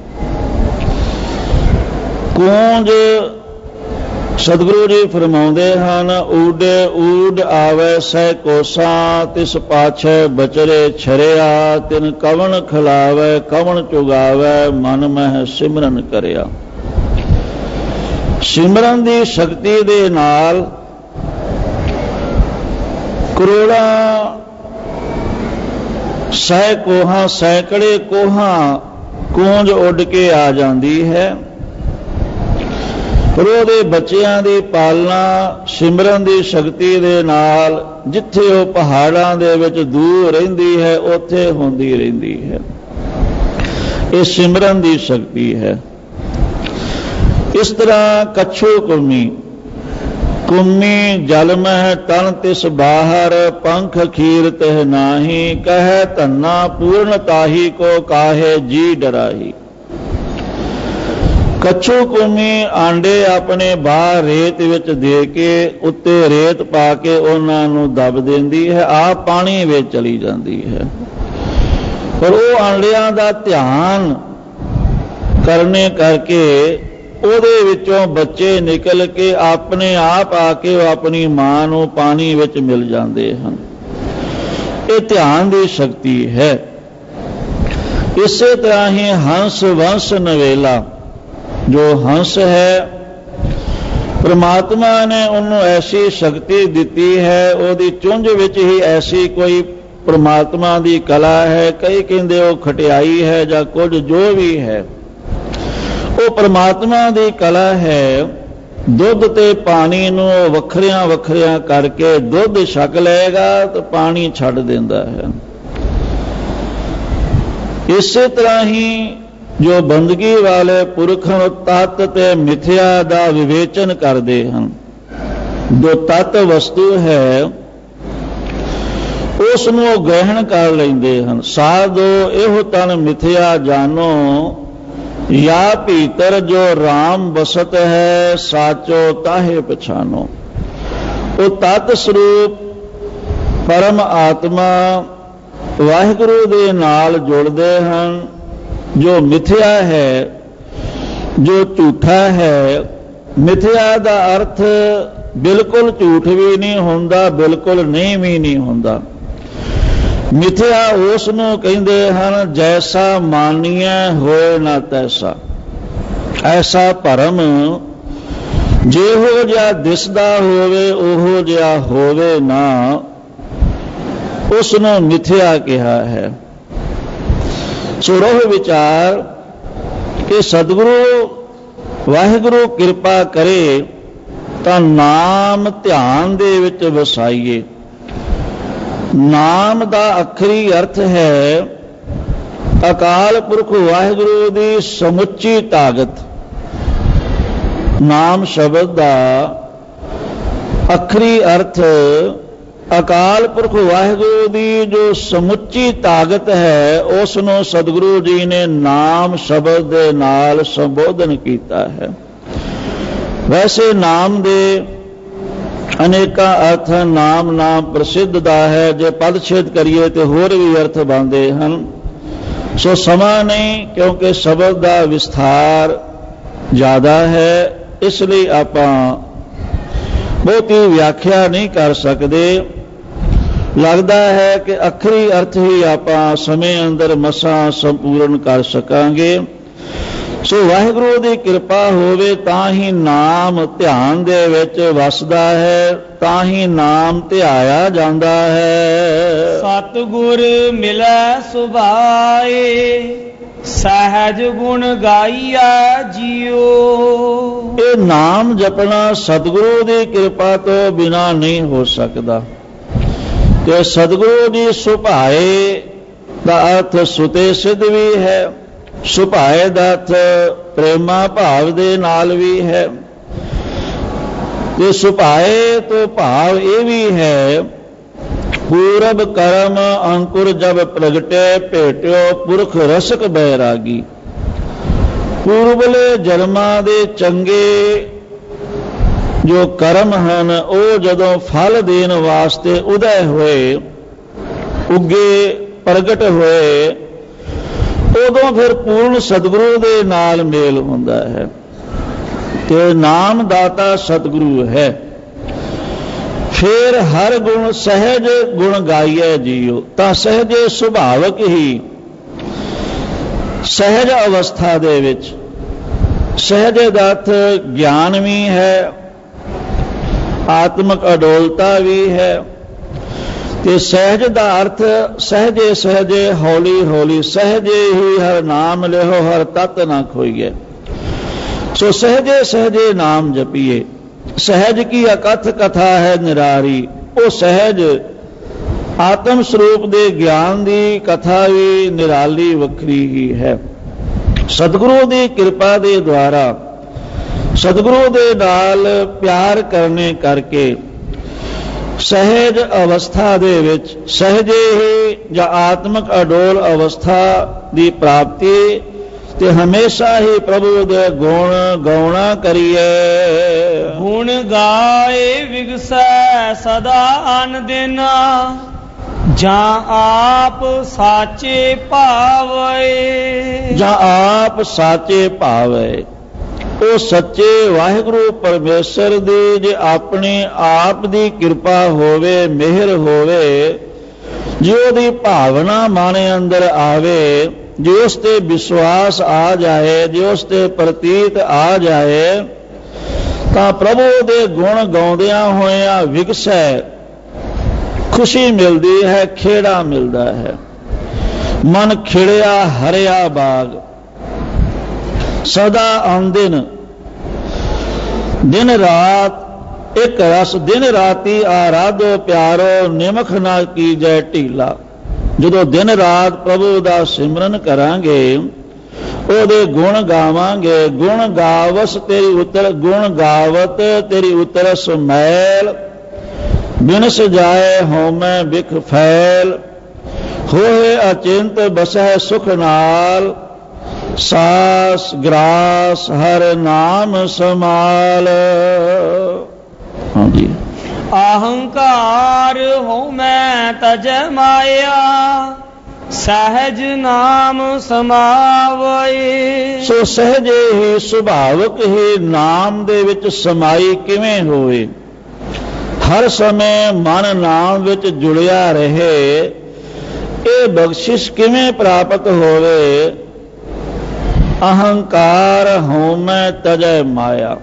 ਕੂੰਜ ਸਤਿਗੁਰੂ ਜੀ ਫਰਮਾਉਂਦੇ ਹਨ, ਊਡੇ ਊਡ ਆਵੈ ਸਹਿ ਕੋਸਾਂ, ਤਿਸ ਪਾਛੈ ਬਚਰੇ ਛਰਿਆ, ਤਿਨ ਕਵਣ ਖਿਲਾਵੈ ਕਵਣ ਚੁਗਾਵੈ, ਮਨ ਮਹਿ ਸਿਮਰਨ ਕਰਿਆ। ਸਿਮਰਨ ਦੀ ਸ਼ਕਤੀ ਦੇ ਨਾਲ ਕਰੋੜਾਂ ਸਹਿ ਕੋਹਾਂ, ਸੈਂਕੜੇ ਕੋਹਾਂ ਕੂੰਜ ਉੱਡ ਕੇ ਆ ਜਾਂਦੀ ਹੈ। ਪਰ ਉਹਦੇ ਬੱਚਿਆਂ ਦੀ ਪਾਲਣਾ ਸਿਮਰਨ ਦੀ ਸ਼ਕਤੀ ਦੇ ਨਾਲ, ਜਿੱਥੇ ਉਹ ਪਹਾੜਾਂ ਦੇ ਵਿੱਚ ਦੂਰ ਰਹਿੰਦੀ ਹੈ, ਉੱਥੇ ਹੁੰਦੀ ਰਹਿੰਦੀ ਹੈ। ਇਹ ਸਿਮਰਨ ਦੀ ਸ਼ਕਤੀ ਹੈ। ਇਸ ਤਰ੍ਹਾਂ ਕੱਛੂ ਕੁੰਮੀ, ਕੁੰਮੀ ਜਲ ਮਹਿ ਤਨ ਤਿਸ ਬਾਹਰ, ਪੰਖ ਖੀਰ ਤਿਹ ਨਾਹੀ, ਕਹਿ ਧੰਨਾ ਪੂਰਨ ਤਾਹੀ ਕੋ ਕਾਹੇ ਜੀ ਡਰਾਹੀ। ਕੱਛੂ ਕੁੰਮੀ ਆਂਡੇ ਆਪਣੇ ਬਾਹਰ ਰੇਤ ਵਿੱਚ ਦੇ ਕੇ, ਉੱਤੇ ਰੇਤ ਪਾ ਕੇ ਉਹਨਾਂ ਨੂੰ ਦਬ ਦਿੰਦੀ ਹੈ, ਆਪ ਪਾਣੀ ਵਿੱਚ ਚਲੀ ਜਾਂਦੀ ਹੈ। ਪਰ ਉਹ ਆਂਡਿਆਂ ਦਾ ਧਿਆਨ ਕਰਨੇ ਕਰਕੇ ਉਹਦੇ ਵਿੱਚੋਂ ਬੱਚੇ ਨਿਕਲ ਕੇ ਆਪਣੇ ਆਪ ਆ ਕੇ ਉਹ ਆਪਣੀ ਮਾਂ ਨੂੰ ਪਾਣੀ ਵਿੱਚ ਮਿਲ ਜਾਂਦੇ ਹਨ। ਇਹ ਧਿਆਨ ਦੀ ਸ਼ਕਤੀ ਹੈ। ਇਸੇ ਤਰ੍ਹਾਂ ਹੀ ਹੰਸ ਵੰਸ ਨਵੇਲਾ, ਜੋ ਹੰਸ ਹੈ, ਪ੍ਰਮਾਤਮਾ ਨੇ ਉਹਨੂੰ ਐਸੀ ਸ਼ਕਤੀ ਦਿੱਤੀ ਹੈ, ਉਹਦੀ ਚੁੰਝ ਵਿੱਚ ਹੀ ਐਸੀ ਕੋਈ ਪ੍ਰਮਾਤਮਾ ਦੀ ਕਲਾ ਹੈ। ਕਈ ਕਹਿੰਦੇ ਉਹ ਖਟਿਆਈ ਹੈ ਜਾਂ ਕੁਝ ਜੋ ਵੀ ਹੈ, ਉਹ ਪ੍ਰਮਾਤਮਾ ਦੀ ਕਲਾ ਹੈ। ਦੁੱਧ ਤੇ ਪਾਣੀ ਨੂੰ ਵੱਖਰਿਆਂ ਵੱਖਰਿਆਂ ਕਰਕੇ ਦੁੱਧ ਛਕ ਲਏਗਾ ਤਾਂ ਪਾਣੀ ਛੱਡ ਦਿੰਦਾ ਹੈ। ਇਸੇ ਤਰ੍ਹਾਂ ਹੀ ਜੋ ਬੰਦਗੀ ਵਾਲੇ ਪੁਰਖ ਤੱਤ ਤੇ ਮਿਥਿਆ ਦਾ ਵਿਵੇਚਨ ਕਰਦੇ ਹਨ, ਜੋ ਤੱਤ ਵਸਤੂ ਹੈ ਉਸ ਨੂੰ ਉਹ ਗ੍ਰਹਿਣ ਕਰ ਲੈਂਦੇ ਹਨ। ਸਾਧੋ ਇਹੋ ਤਨ ਮਿਥਿਆ ਜਾਨੋ, ਯਾ ਭੀਤਰ ਜੋ ਰਾਮ ਬਸਤ ਹੈ, ਸਾਚੋ ਤਾਹੇ ਪਛਾਨੋ। ਉਹ ਤਤ ਸਰੂਪ ਪਰਮ ਆਤਮਾ ਵਾਹਿਗੁਰੂ ਦੇ ਨਾਲ ਜੁੜਦੇ ਹਨ। ਜੋ ਮਿਥਿਆ ਹੈ, ਜੋ ਝੂਠਾ ਹੈ, ਮਿਥਿਆ ਦਾ ਅਰਥ ਬਿਲਕੁਲ ਝੂਠ ਵੀ ਨਹੀਂ ਹੁੰਦਾ, ਬਿਲਕੁਲ ਨਹੀਂ ਵੀ ਨਹੀਂ ਹੁੰਦਾ। ਮਿਥਿਆ ਉਸ ਨੂੰ ਕਹਿੰਦੇ ਹਨ, ਜੈਸਾ ਮਾਨੀਐ ਹੋਏ ਨਾ ਤੈਸਾ। ਐਸਾ ਭਰਮ ਜਿਹੋ ਜਿਹਾ ਦਿਸਦਾ ਹੋਵੇ ਉਹੋ ਜਿਹਾ ਹੋਵੇ ਨਾ, ਉਸ ਨੂੰ ਮਿਥਿਆ ਕਿਹਾ ਹੈ। ਸੋ ਰੋਹ ਵਿਚਾਰ ਕਿ ਸਤਿਗੁਰੂ ਵਾਹਿਗੁਰੂ ਕਿਰਪਾ ਕਰੇ ਤਾਂ ਨਾਮ ਧਿਆਨ ਦੇ ਵਿੱਚ ਵਸਾਈਏ। ਨਾਮ ਦਾ ਆਖਰੀ ਅਰਥ ਹੈ ਅਕਾਲ ਪੁਰਖ ਵਾਹਿਗੁਰੂ ਦੀ ਸਮੁੱਚੀ ਤਾਕਤ। ਨਾਮ ਸ਼ਬਦ ਦਾ ਆਖਰੀ ਅਰਥ ਅਕਾਲ ਪੁਰਖ ਵਾਹਿਗੁਰੂ ਦੀ ਜੋ ਸਮੁੱਚੀ ਤਾਕਤ ਹੈ, ਉਸ ਨੂੰ ਸਤਿਗੁਰੂ ਜੀ ਨੇ ਨਾਮ ਸ਼ਬਦ ਦੇ ਨਾਲ ਸੰਬੋਧਨ ਕੀਤਾ ਹੈ। ਵੈਸੇ ਨਾਮ ਦੇ ਅਨੇਕਾਂ ਅਰਥ, ਨਾਮ ਨਾਮ ਪ੍ਰਸਿੱਧ ਦਾ ਹੈ। ਜੇ ਪਦਛੇਦ ਕਰੀਏ ਤੇ ਹੋਰ ਵੀ ਅਰਥ ਬਣਦੇ ਹਨ। ਸੋ ਸਮਾਂ ਨਹੀਂ, ਕਿਉਂਕਿ ਸ਼ਬਦ ਦਾ ਵਿਸਥਾਰ ਜ਼ਿਆਦਾ ਹੈ, ਇਸ ਲਈ ਆਪਾਂ ਬਹੁਤੀ ਵਿਆਖਿਆ ਨਹੀਂ ਕਰ ਸਕਦੇ। ਲੱਗਦਾ ਹੈ ਕਿ ਆਖਰੀ ਅਰਥ ਹੀ ਆਪਾਂ ਸਮੇਂ ਅੰਦਰ ਮਸਾਂ ਸੰਪੂਰਨ ਕਰ ਸਕਾਂਗੇ। ਸੋ ਵਾਹਿਗੁਰੂ ਦੀ ਕਿਰਪਾ ਹੋਵੇ ਤਾਂ ਹੀ ਨਾਮ ਧਿਆਨ ਦੇ ਵਿੱਚ ਵਸਦਾ ਹੈ, ਤਾਂ ਹੀ ਨਾਮ ਧਿਆਇਆ ਜਾਂਦਾ ਹੈ। ਸਤਿਗੁਰ ਮਿਲੈ ਸੁਭਾਏ, ਸਹਿਜ ਗੁਣ ਗਾਈਐ ਜੀਓ। ਇਹ ਨਾਮ ਜਪਣਾ ਸਤਿਗੁਰੂ ਦੀ ਕਿਰਪਾ ਤੋਂ ਬਿਨਾਂ ਨਹੀਂ ਹੋ ਸਕਦਾ। ਤੇ ਸਤਿਗੁਰੂ ਦੀ ਸੁਭਾਏ ਦਾ ਅਰਥ ਸੁਤੇ ਸਿੱਧ ਵੀ ਹੈ, ਸੁਭਾਏ ਦਾ ਅਰਥ ਪ੍ਰੇਮਾ ਭਾਵ ਦੇ ਨਾਲ ਵੀ ਹੈ। ਤੇ ਸੁਭਾਏ ਤੋਂ ਭਾਵ ਇਹ ਵੀ ਹੈ ਪੂਰਬ ਕਰਮ ਅੰਕੁਰ ਜਬ ਪ੍ਰਗਟੇ ਭੇਟਿਓ ਪੁਰਖ ਰਸਕ ਬੈਰਾਗੀ। ਪੂਰਬਲੇ ਜਨਮਾਂ ਦੇ ਚੰਗੇ ਜੋ ਕਰਮ ਹਨ, ਉਹ ਜਦੋਂ ਫਲ ਦੇਣ ਵਾਸਤੇ ਉਦੈ ਹੋਏ, ਉੱਗੇ, ਪ੍ਰਗਟ ਹੋਏ, ਉਦੋਂ ਫਿਰ ਪੂਰਨ ਸਤਿਗੁਰੂ ਦੇ ਨਾਲ ਮੇਲ ਹੁੰਦਾ ਹੈ। ਤੇ ਨਾਮ ਦਾਤਾ ਸਤਿਗੁਰੂ ਹੈ। ਫਿਰ ਹਰ ਗੁਣ ਸਹਿਜ ਗੁਣ ਗਾਈਐ ਜੀਓ। ਤਾਂ ਸਹਿਜੇ ਸੁਭਾਵਕ ਹੀ ਸਹਿਜ ਅਵਸਥਾ ਦੇ ਵਿੱਚ, ਸਹਿਜੇ ਦਾ ਅਰਥ ਗਿਆਨ ਵੀ ਹੈ, ਆਤਮਿਕ ਅਡੋਲਤਾ ਵੀ ਹੈ। ਤੇ ਸਹਿਜ ਦਾ ਅਰਥ ਸਹਿਜੇ ਸਹਿਜੇ ਹੌਲੀ ਹੌਲੀ, ਸਹਿਜੇ ਹੀ ਹਰ ਨਾਮ ਲਿਓ ਹਰ ਤਤ ਨਾ ਖੋਈਏ। ਸੋ ਸਹਿਜੇ ਸਹਿਜੇ ਨਾਮ ਜਪੀਏ। ਸਹਿਜ ਕੀ ਅਕਥ ਕਥਾ ਹੈ ਨਿਰਾਰੀ। ਉਹ ਸਹਿਜ ਆਤਮ ਸਰੂਪ ਦੇ ਗਿਆਨ ਦੀ ਕਥਾ ਵੀ ਨਿਰਾਲੀ ਵੱਖਰੀ ਹੀ ਹੈ। ਸਤਿਗੁਰੂ ਦੀ ਕਿਰਪਾ ਦੇ ਦੁਆਰਾ, ਸਤਿਗੁਰੂ ਦੇ ਨਾਲ ਪਿਆਰ ਕਰਨੇ ਕਰਕੇ ਸਹਿਜ ਅਵਸਥਾ ਦੇ ਵਿੱਚ, ਸਹਿਜੇ ਹੀ ਜਾਂ ਆਤਮਿਕ ਅਡੋਲ ਅਵਸਥਾ ਦੀ ਪ੍ਰਾਪਤੀ ਤੇ ਹਮੇਸ਼ਾ ਹੀ ਪ੍ਰਭੂ ਦੇ ਗੁਣ ਗਾਉਣਾ ਕਰੀਏ। ਗੁਣ ਗਾਏ ਵਿਗਸੈ ਸਦਾ ਅਨ ਦਿਨ, ਜਾਂ ਆਪ ਸਾਚੇ ਭਾਵੇ। ਜਾਂ ਆਪ ਸਾਚੇ ਭਾਵੇ। ਉਹ ਸੱਚੇ ਵਾਹਿਗੁਰੂ ਪਰਮੇਸ਼ਰ ਦੀ ਜੇ ਆਪਣੀ ਆਪ ਦੀ ਕਿਰਪਾ ਹੋਵੇ, ਮਿਹਰ ਹੋਵੇ, ਜੇ ਉਹਦੀ ਭਾਵਨਾ ਮਨ ਅੰਦਰ ਆਵੇ, ਜੇ ਉਸ ਤੇ ਵਿਸ਼ਵਾਸ ਆ ਜਾਏ, ਜੇ ਉਸ ਤੇ ਪ੍ਰਤੀਤ ਆ ਜਾਏ, ਤਾਂ ਪ੍ਰਭੂ ਦੇ ਗੁਣ ਗਾਉਂਦਿਆਂ ਹੋਇਆਂ ਵਿਗਸੈ, ਖੁਸ਼ੀ ਮਿਲਦੀ ਹੈ, ਖੇੜਾ ਮਿਲਦਾ ਹੈ। ਮਨ ਖਿੜਿਆ ਹਰਿਆ ਬਾਗ, ਸਦਾ ਆਂਦਿਨ ਦਿਨ ਰਾਤ ਇੱਕ ਰਸ, ਦਿਨ ਰਾਤੀ ਆਰਾਧੋ ਪਿਆਰੋ ਨਿਮਖ ਨਾ ਕੀਜੈ ਢੀਲਾ। ਜਦੋਂ ਦਿਨ ਰਾਤ ਪ੍ਰਭੂ ਦਾ ਸਿਮਰਨ ਕਰਾਂਗੇ, ਉਹਦੇ ਗੁਣ ਗਾਵਾਂਗੇ, ਗੁਣ ਗਾਵਸ ਤੇਰੀ ਉਤਰ, ਗੁਣ ਗਾਵਤ ਤੇਰੀ ਉਤਰਸ ਮੈਲ, ਬਿਨਸ ਜਾਏ ਹਉਮੈ ਬਿਖ ਫੈਲ, ਹੋਏ ਅਚਿੰਤ ਬਸੈ ਸੁਖ ਨਾਲ, ਸਾਸ ਗ੍ਰਾਸ ਹਰ ਨਾਮ ਸਮਾਲ। ਹਾਂਜੀ। ਅਹੰਕਾਰ ਹਉਮੈ ਤਜੈ ਮਾਇਆ, ਸਹਿਜ ਨਾਮ ਸਮਾਵੈ। ਸੋ ਸਹਿਜੇ ਹੀ ਸੁਭਾਵਕ ਹੀ ਨਾਮ ਦੇ ਵਿੱਚ ਸਮਾਈ ਕਿਵੇਂ ਹੋਵੇ, ਹਰ ਸਮੇਂ ਮਨ ਨਾਮ ਵਿੱਚ ਜੁੜਿਆ ਰਹੇ, ਇਹ ਬਖਸ਼ਿਸ਼ ਕਿਵੇਂ ਪ੍ਰਾਪਤ ਹੋਵੇ। ਅਹੰਕਾਰ ਹਉਮੈ ਤਜੈ ਮਾਇਆ।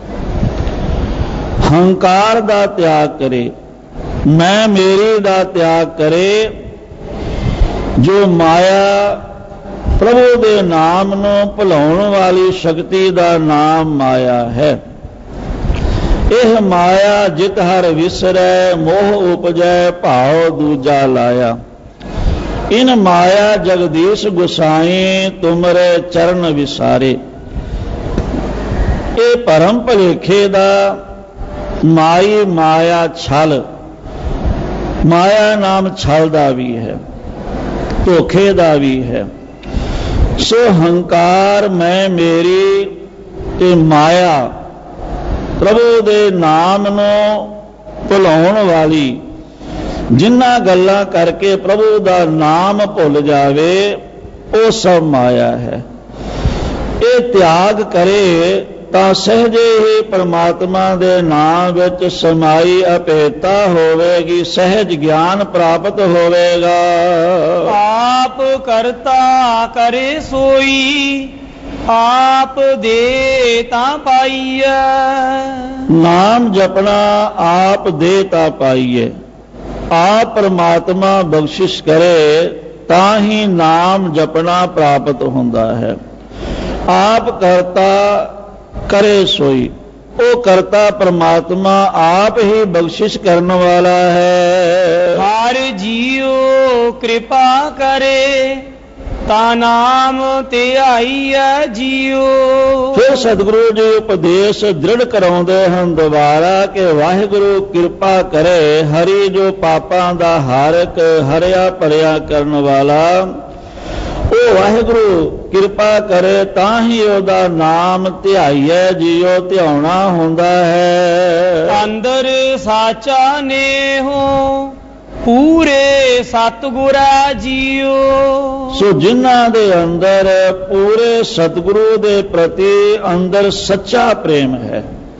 ਹੰਕਾਰ ਦਾ ਤਿਆਗ ਕਰੇ, ਮੈਂ ਮੇਰੀ ਦਾ ਤਿਆਗ ਕਰੇ। ਜੋ ਮਾਇਆ ਪ੍ਰਭੂ ਦੇ ਨਾਮ ਨੂੰ ਭੁਲਾਉਣ ਵਾਲੀ ਸ਼ਕਤੀ ਦਾ ਨਾਮ ਮਾਇਆ ਹੈ। ਇਹ ਮਾਇਆ ਜਿਤ ਹਰ ਵਿਸਰੈ, ਮੋਹ ਉਪਜੈ ਭਾਉ ਦੂਜਾ ਲਾਇਆ। ਇਨ ਮਾਇਆ ਜਗਦੀਸ਼ ਗੁਸਾਈ, ਤੁਮਰੇ ਚਰਨ ਵਿਸਾਰੇ। ਇਹ ਭਰਮ ਭਲੇਖੇ ਦਾ ਮਾਈ ਮਾਇਆ ਛਲ, ਮਾਇਆ ਨਾਮ ਛਲ ਦਾ ਵੀ ਹੈ, ਧੋਖੇ ਦਾ ਵੀ ਹੈ। ਸੋ ਹੰਕਾਰ ਮੈਂ ਮੇਰੀ ਤੇ ਮਾਇਆ ਪ੍ਰਭੂ ਦੇ ਨਾਮ ਨੂੰ ਭੁਲਾਉਣ ਵਾਲੀ, ਜਿਨ੍ਹਾਂ ਗੱਲਾਂ ਕਰਕੇ ਪ੍ਰਭੂ ਦਾ ਨਾਮ ਭੁੱਲ ਜਾਵੇ, ਉਹ ਸਭ ਮਾਇਆ ਹੈ। ਇਹ ਤਿਆਗ ਕਰੇ ਤਾਂ ਸਹਿਜੇ ਹੀ ਪਰਮਾਤਮਾ ਦੇ ਨਾਮ ਵਿੱਚ ਸਮਾਈ ਅਭੇਤਾ ਹੋਵੇਗੀ, ਸਹਿਜ ਗਿਆਨ ਪ੍ਰਾਪਤ ਹੋਵੇਗਾ। ਆਪ ਕਰਤਾ ਕਰੇ ਸੋਈ, ਆਪ ਦੇ ਤਾਂ ਪਾਈਐ। ਨਾਮ ਜਪਣਾ ਆਪ ਦੇ ਤਾਂ ਪਾਈਏ। ਆਪ ਪਰਮਾਤਮਾ ਬਖਸ਼ਿਸ਼ ਕਰੇ ਤਾਂ ਹੀ ਨਾਮ ਜਪਣਾ ਪ੍ਰਾਪਤ ਹੁੰਦਾ ਹੈ। ਆਪ ਕਰਤਾ ਕਰੇ ਸੋਈ, ਉਹ ਕਰਤਾ ਪਰਮਾਤਮਾ ਆਪ ਹੀ ਬਖਸ਼ਿਸ਼ ਕਰਨ ਵਾਲਾ ਹੈ। ਹਰ ਜੀਉ ਕਿਰਪਾ ਕਰੇ ਤਾ ਨਾਮ ਧਿਆਈਐ ਜੀਉ। ਫਿਰ ਸਤਿਗੁਰੂ ਜੀ ਉਪਦੇਸ਼ ਦ੍ਰਿੜ ਕਰਾਉਂਦੇ ਹਨ ਦੁਬਾਰਾ ਕਿ ਵਾਹਿਗੁਰੂ ਕਿਰਪਾ ਕਰੇ। ਹਰੀ ਜੋ ਪਾਪਾਂ ਦਾ ਹਾਰਕ, ਹਰਿਆ ਭਰਿਆ ਕਰਨ ਵਾਲਾ, ਉਹ ਵਾਹਿਗੁਰੂ ਕਿਰਪਾ ਕਰੇ ਤਾਂ ਹੀ ਉਹਦਾ ਨਾਮ ਧਿਆਈਐ ਜੀਉ, ਧਿਆਉਣਾ ਹੁੰਦਾ ਹੈ। ਅੰਦਰ ਸਾਚਾ ਨੇਹੋ ਪੂਰੇ ਸਤਿਗੁਰਾ ਜੀਉ। ਸੋ ਜਿਨ੍ਹਾਂ ਦੇ ਅੰਦਰ ਪੂਰੇ ਸਤਿਗੁਰੂ ਦੇ ਪ੍ਰਤੀ ਅੰਦਰ ਸੱਚਾ ਪ੍ਰੇਮ ਹੈ।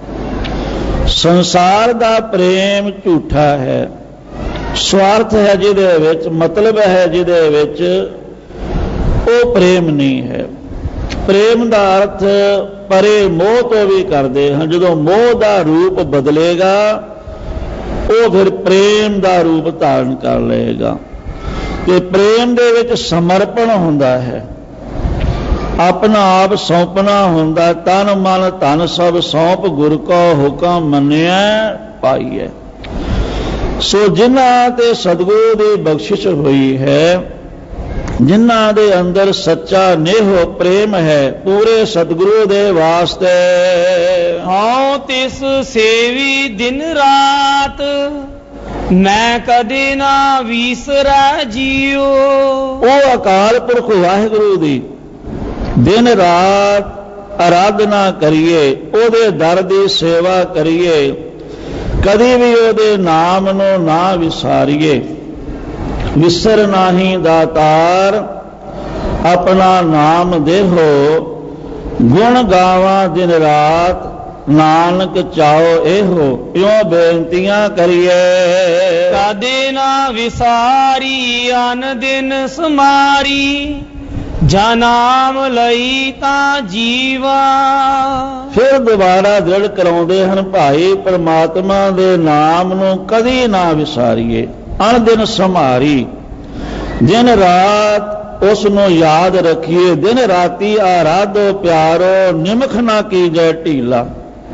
ਸੰਸਾਰ ਦਾ ਪ੍ਰੇਮ ਝੂਠਾ ਹੈ, ਸਵਾਰਥ ਹੈ ਜਿਹਦੇ ਵਿੱਚ, ਮਤਲਬ ਹੈ ਜਿਹਦੇ ਵਿੱਚ, ਉਹ ਪ੍ਰੇਮ ਨਹੀਂ ਹੈ। ਪ੍ਰੇਮ ਦਾ ਅਰਥ ਪਰੇ ਮੋਹ ਤੋਂ ਵੀ ਕਰਦੇ ਹਨ। ਜਦੋਂ ਮੋਹ ਦਾ ਰੂਪ ਬਦਲੇਗਾ ਉਹ ਫਿਰ ਪ੍ਰੇਮ ਦਾ ਰੂਪ ਧਾਰਨ ਕਰ ਲਏਗਾ। ਤੇ ਪ੍ਰੇਮ ਦੇ ਵਿੱਚ ਸਮਰਪਣ ਹੁੰਦਾ ਹੈ, ਆਪਣਾ ਆਪ ਸੌਂਪਣਾ ਹੁੰਦਾ। ਤਨ ਮਨ ਧਨ ਸਭ ਸੌਂਪ, ਗੁਰ ਕੋ ਹੁਕਮ ਮੰਨਿਆ ਪਾਈਐ। ਸੋ ਜਿਨ੍ਹਾਂ ਤੇ ਸਤਿਗੁਰੂ ਦੀ ਬਖਸ਼ਿਸ਼ ਹੋਈ ਹੈ, ਜਿਨ੍ਹਾਂ ਦੇ ਅੰਦਰ ਸੱਚਾ ਨੇਹੋ ਪ੍ਰੇਮ ਹੈ ਪੂਰੇ ਸਤਿਗੁਰੂ ਦੇ ਵਾਸਤੇ, ਹਉ ਤਿਸ ਸੇਵੀ ਦਿਨ ਰਾਤ, ਮੈਂ ਕਦੇ ਨਾ ਵਿਸਰੈ ਜੀਉ। ਉਹ ਅਕਾਲ ਪੁਰਖ ਵਾਹਿਗੁਰੂ ਦੀ ਦਿਨ ਰਾਤ ਆਰਾਧਨਾ ਕਰੀਏ, ਉਹਦੇ ਦਰ ਦੀ ਸੇਵਾ ਕਰੀਏ, ਕਦੀ ਵੀ ਉਹਦੇ ਨਾਮ ਨੂੰ ਨਾ ਵਿਸਾਰੀਏ। ਵਿਸਰ ਨਾਹੀ ਦਾਤਾਰ, ਆਪਣਾ ਨਾਮ ਦੇਹੋ, ਗੁਣ ਗਾਵਾਂ ਦਿਨ ਰਾਤ, ਨਾਨਕ ਚਾਓ ਇਹੋ, ਇਉਂ ਬੇਨਤੀਆਂ ਕਰੀਏ। ਕਦੇ ਨਾ ਵਿਸਾਰੀ ਅਨ ਦਿਨ ਸਮਾਰੀ, ਜਾਂ ਨਾਮ ਲਈ ਤਾਂ ਜੀਵਾ। ਫਿਰ ਦੁਬਾਰਾ ਦ੍ਰਿੜ ਕਰਾਉਂਦੇ ਹਨ, ਭਾਈ ਪਰਮਾਤਮਾ ਦੇ ਨਾਮ ਨੂੰ ਕਦੀ ਨਾ ਵਿਸਾਰੀਏ। ਅਣ ਦਿਨ ਸੰਭਾਰੀ, ਦਿਨ ਰਾਤ ਉਸ ਨੂੰ ਯਾਦ ਰੱਖੀਏ। ਦਿਨ ਰਾਤੀ ਆਰਾਧੋ ਪਿਆਰੋ, ਨਿਮਖ ਨਾ ਕੀਜੈ ਢੀਲਾ।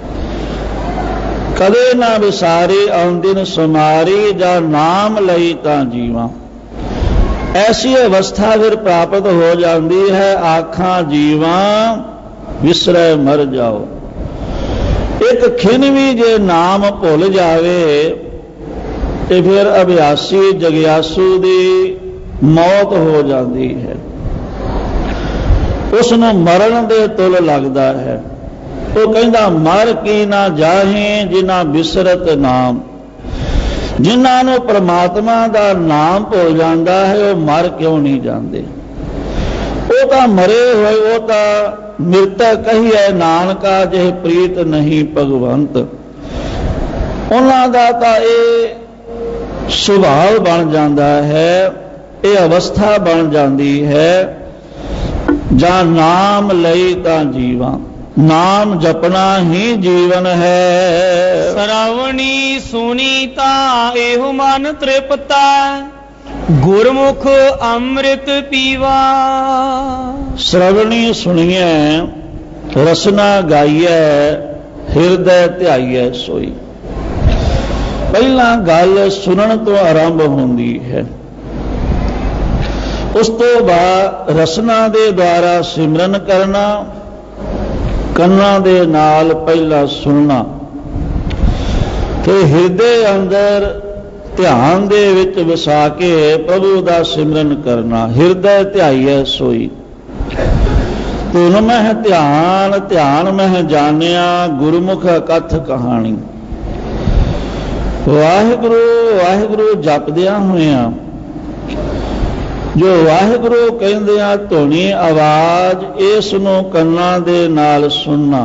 ਕਦੇ ਨਾ ਵਿਸਾਰੀ ਅਣ ਦਿਨ ਸੰਭਾਰੀ, ਜਾਂ ਨਾਮ ਲਈ ਤਾਂ ਜੀਵਾਂ। ਐਸੀ ਅਵਸਥਾ ਫਿਰ ਪ੍ਰਾਪਤ ਹੋ ਜਾਂਦੀ ਹੈ, ਆਖਾਂ ਜੀਵਾਂ ਵਿਸਰੈ ਮਰ ਜਾਓ। ਇੱਕ ਖਿਨ ਵੀ ਜੇ ਨਾਮ ਭੁੱਲ ਜਾਵੇ ਤੇ ਫਿਰ ਅਭਿਆਸੀ ਜਗਿਆਸੂ ਦੀ ਮੌਤ ਹੋ ਜਾਂਦੀ ਹੈ, ਉਸ ਨੂੰ ਮਰਨ ਦੇ ਤੁਲ ਲੱਗਦਾ ਹੈ। ਉਹ ਕਹਿੰਦਾ ਮਰ ਕੀ ਨਾ ਜਾਹੇ ਜਿਨ੍ਹਾਂ ਬਿਸਰਤ ਨਾਮ। ਜਿਨ੍ਹਾਂ ਨੂੰ ਪ੍ਰਮਾਤਮਾ ਦਾ ਨਾਮ ਭੁੱਲ ਜਾਂਦਾ ਹੈ, ਉਹ ਮਰ ਕਿਉਂ ਨਹੀਂ ਜਾਂਦੇ? ਉਹ ਤਾਂ ਮਰੇ ਹੋਏ, ਉਹ ਤਾਂ ਮਿਰਤਕ ਕਹੀਏ ਨਾਨਕਾ, ਜਿਹੇ ਪ੍ਰੀਤ ਨਹੀਂ ਭਗਵੰਤ। ਉਹਨਾਂ ਦਾ ਤਾਂ ਇਹ ਸੁਭਾਅ ਬਣ ਜਾਂਦਾ ਹੈ, ਇਹ ਅਵਸਥਾ ਬਣ ਜਾਂਦੀ ਹੈ। ਜਾਂ ਨਾਮ ਲਈ ਤਾਂ ਜੀਵਾਂ, ਨਾਮ ਜਪਣਾ ਹੀ ਜੀਵਨ ਹੈ। ਸਰਵਣੀ ਸੁਣੀ ਤਾਂ ਇਹੋ ਮਨ ਤ੍ਰਿਪਤਾ, ਗੁਰਮੁਖ ਅੰਮ੍ਰਿਤ ਪੀਵਾ। ਸ਼ਰਵਣੀ ਸੁਣੀਐ ਰਸਨਾ ਗਾਈਐ, ਹਿਰਦੈ ਧਿਆਈਐ ਸੋਈ। ਪਹਿਲਾਂ ਗੱਲ ਸੁਣਨ ਤੋਂ ਆਰੰਭ ਹੁੰਦੀ ਹੈ, ਉਸ ਤੋਂ ਬਾਅਦ ਰਸਨਾ ਦੇ ਦੁਆਰਾ ਸਿਮਰਨ ਕਰਨਾ, ਕੰਨਾਂ ਦੇ ਨਾਲ ਪਹਿਲਾਂ ਸੁਣਨਾ, ਤੇ ਹਿਰਦੇ ਅੰਦਰ ਧਿਆਨ ਦੇ ਵਿੱਚ ਵਸਾ ਕੇ ਪ੍ਰਭੂ ਦਾ ਸਿਮਰਨ ਕਰਨਾ। ਹਿਰਦੈ ਧਿਆਈਐ ਸੋਈ। ਧੁਨ ਮਹਿ ਧਿਆਨ, ਧਿਆਨ ਮਹਿ ਜਾਣਿਆ, ਗੁਰਮੁਖ ਕਥ ਕਹਾਣੀ। ਵਾਹਿਗੁਰੂ ਵਾਹਿਗੁਰੂ ਜਪਦਿਆਂ ਹੋਇਆਂ ਜੋ ਵਾਹਿਗੁਰੂ ਕਹਿੰਦੇ ਆ ਧੁਨੀ ਆਵਾਜ਼, ਇਸ ਨੂੰ ਕੰਨਾਂ ਦੇ ਨਾਲ ਸੁਣਨਾ।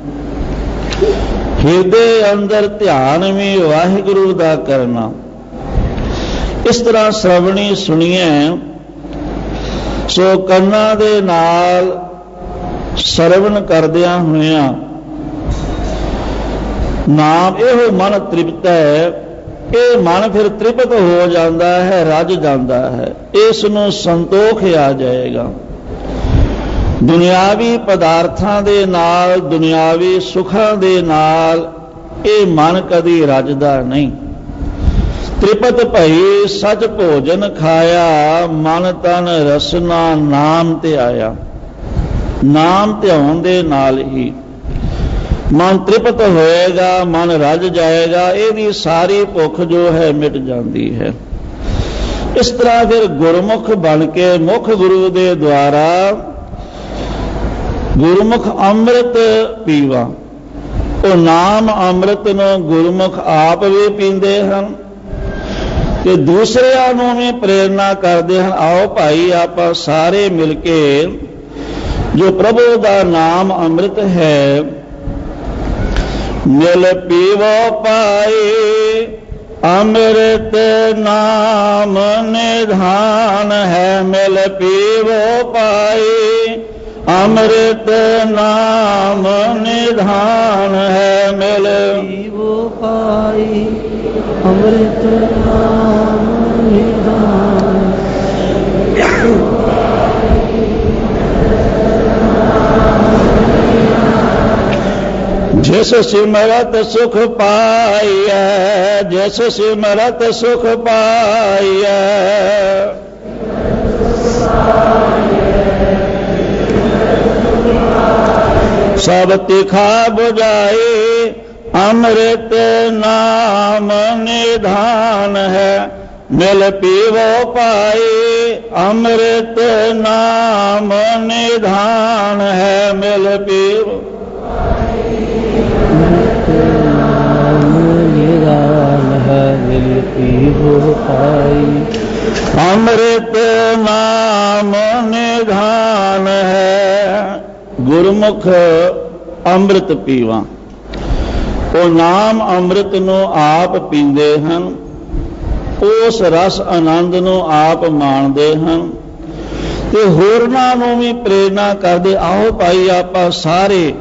ਹਿਰਦੇ ਅੰਦਰ ਧਿਆਨ ਵੀ ਵਾਹਿਗੁਰੂ ਦਾ ਕਰਨਾ। ਇਸ ਤਰ੍ਹਾਂ ਸ਼ਰਵਣੀ ਸੁਣੀਏ, ਸੋ ਕੰਨਾਂ ਦੇ ਨਾਲ ਸਰਵਣ ਕਰਦਿਆਂ ਹੋਇਆਂ ਨਾਮ ਇਹੋ ਮਨ ਤ੍ਰਿਪਤ ਹੈ। ਇਹ ਮਨ ਫਿਰ ਤ੍ਰਿਪਤ ਹੋ ਜਾਂਦਾ ਹੈ, ਰੱਜ ਜਾਂਦਾ ਹੈ, ਇਸ ਨੂੰ ਸੰਤੋਖ ਆ ਜਾਏਗਾ। ਦੁਨਿਆਵੀ ਪਦਾਰਥਾਂ ਦੇ ਨਾਲ, ਦੁਨਿਆਵੀ ਸੁੱਖਾਂ ਦੇ ਨਾਲ ਇਹ ਮਨ ਕਦੀ ਰੱਜਦਾ ਨਹੀਂ। ਤ੍ਰਿਪਤ ਭਈ ਸਚ ਭੋਜਨ ਖਾਇਆ, ਮਨ ਤਨ ਰਸਨਾ ਨਾਮ ਤੇ ਆਇਆ। ਨਾਮ ਧਿਆਉਣ ਦੇ ਨਾਲ ਹੀ ਮਨ ਤ੍ਰਿਪਤ ਹੋਏਗਾ, ਮਨ ਰੱਜ ਜਾਏਗਾ, ਇਹਦੀ ਸਾਰੀ ਭੁੱਖ ਜੋ ਹੈ ਮਿਟ ਜਾਂਦੀ ਹੈ। ਇਸ ਤਰ੍ਹਾਂ ਫਿਰ ਗੁਰਮੁਖ ਬਣ ਕੇ ਮੁਖ ਗੁਰੂ ਦੇ ਦੁਆਰਾ ਗੁਰਮੁਖ ਅੰਮ੍ਰਿਤ ਪੀਵਾ। ਉਹ ਨਾਮ ਅੰਮ੍ਰਿਤ ਨੂੰ ਗੁਰਮੁਖ ਆਪ ਵੀ ਪੀਂਦੇ ਹਨ ਤੇ ਦੂਸਰਿਆਂ ਨੂੰ ਵੀ ਪ੍ਰੇਰਨਾ ਕਰਦੇ ਹਨ। ਆਓ ਭਾਈ ਆਪਾਂ ਸਾਰੇ ਮਿਲ ਕੇ ਜੋ ਪ੍ਰਭੂ ਦਾ ਨਾਮ ਅੰਮ੍ਰਿਤ ਹੈ, ਮਿਲ ਪੀਵੋ ਪਾਈ। ਅੰਮ੍ਰਿਤ ਨਾਮ ਨਿਧਾਨ ਹੈ, ਮਿਲ ਪੀਵੋ ਪਾਈ। ਅੰਮ੍ਰਿਤ ਨਾਮ ਨਿਧਾਨ ਹੈ, ਮਿਲ ਪੀਵੋ ਪਾਈ। ਅੰਮ੍ਰਿਤ ਨਾਮ ਨਿਧਾਨ। ਜਿਸ ਸਿਮਰਤ ਸੁਖ ਪਾਈਐ, ਜਿਸ ਸਿਮਰਤ ਸੁਖ ਪਾਈਐ। ਸਭ ਤਿਖਾ ਬੁਝਾਈ, ਅੰਮ੍ਰਿਤ ਨਾਮ ਨਿਧਾਨ ਹੈ, ਮਿਲ ਪੀਵੋ ਪਾਈ। ਅੰਮ੍ਰਿਤ ਨਾਮ ਨਿਧਾਨ ਹੈ, ਮਿਲ ਪੀਵੋ ਮਿਲ ਪੀਵੋ ਪਾਈ। ਅੰਮ੍ਰਿਤ ਨਾਮ ਨਿਧਾਨ ਹੈ, ਗੁਰਮੁਖ ਅੰਮ੍ਰਿਤ ਪੀਵਾ। ਉਹ ਨਾਮ ਅੰਮ੍ਰਿਤ ਨੂੰ ਆਪ ਪੀਂਦੇ ਹਨ, ਉਸ ਰਸ ਆਨੰਦ ਨੂੰ ਆਪ ਮਾਣਦੇ ਹਨ ਤੇ ਹੋਰਨਾਂ ਨੂੰ ਵੀ ਪ੍ਰੇਰਨਾ ਕਰਦੇ। ਆਓ ਭਾਈ ਆਪਾਂ ਸਾਰੇ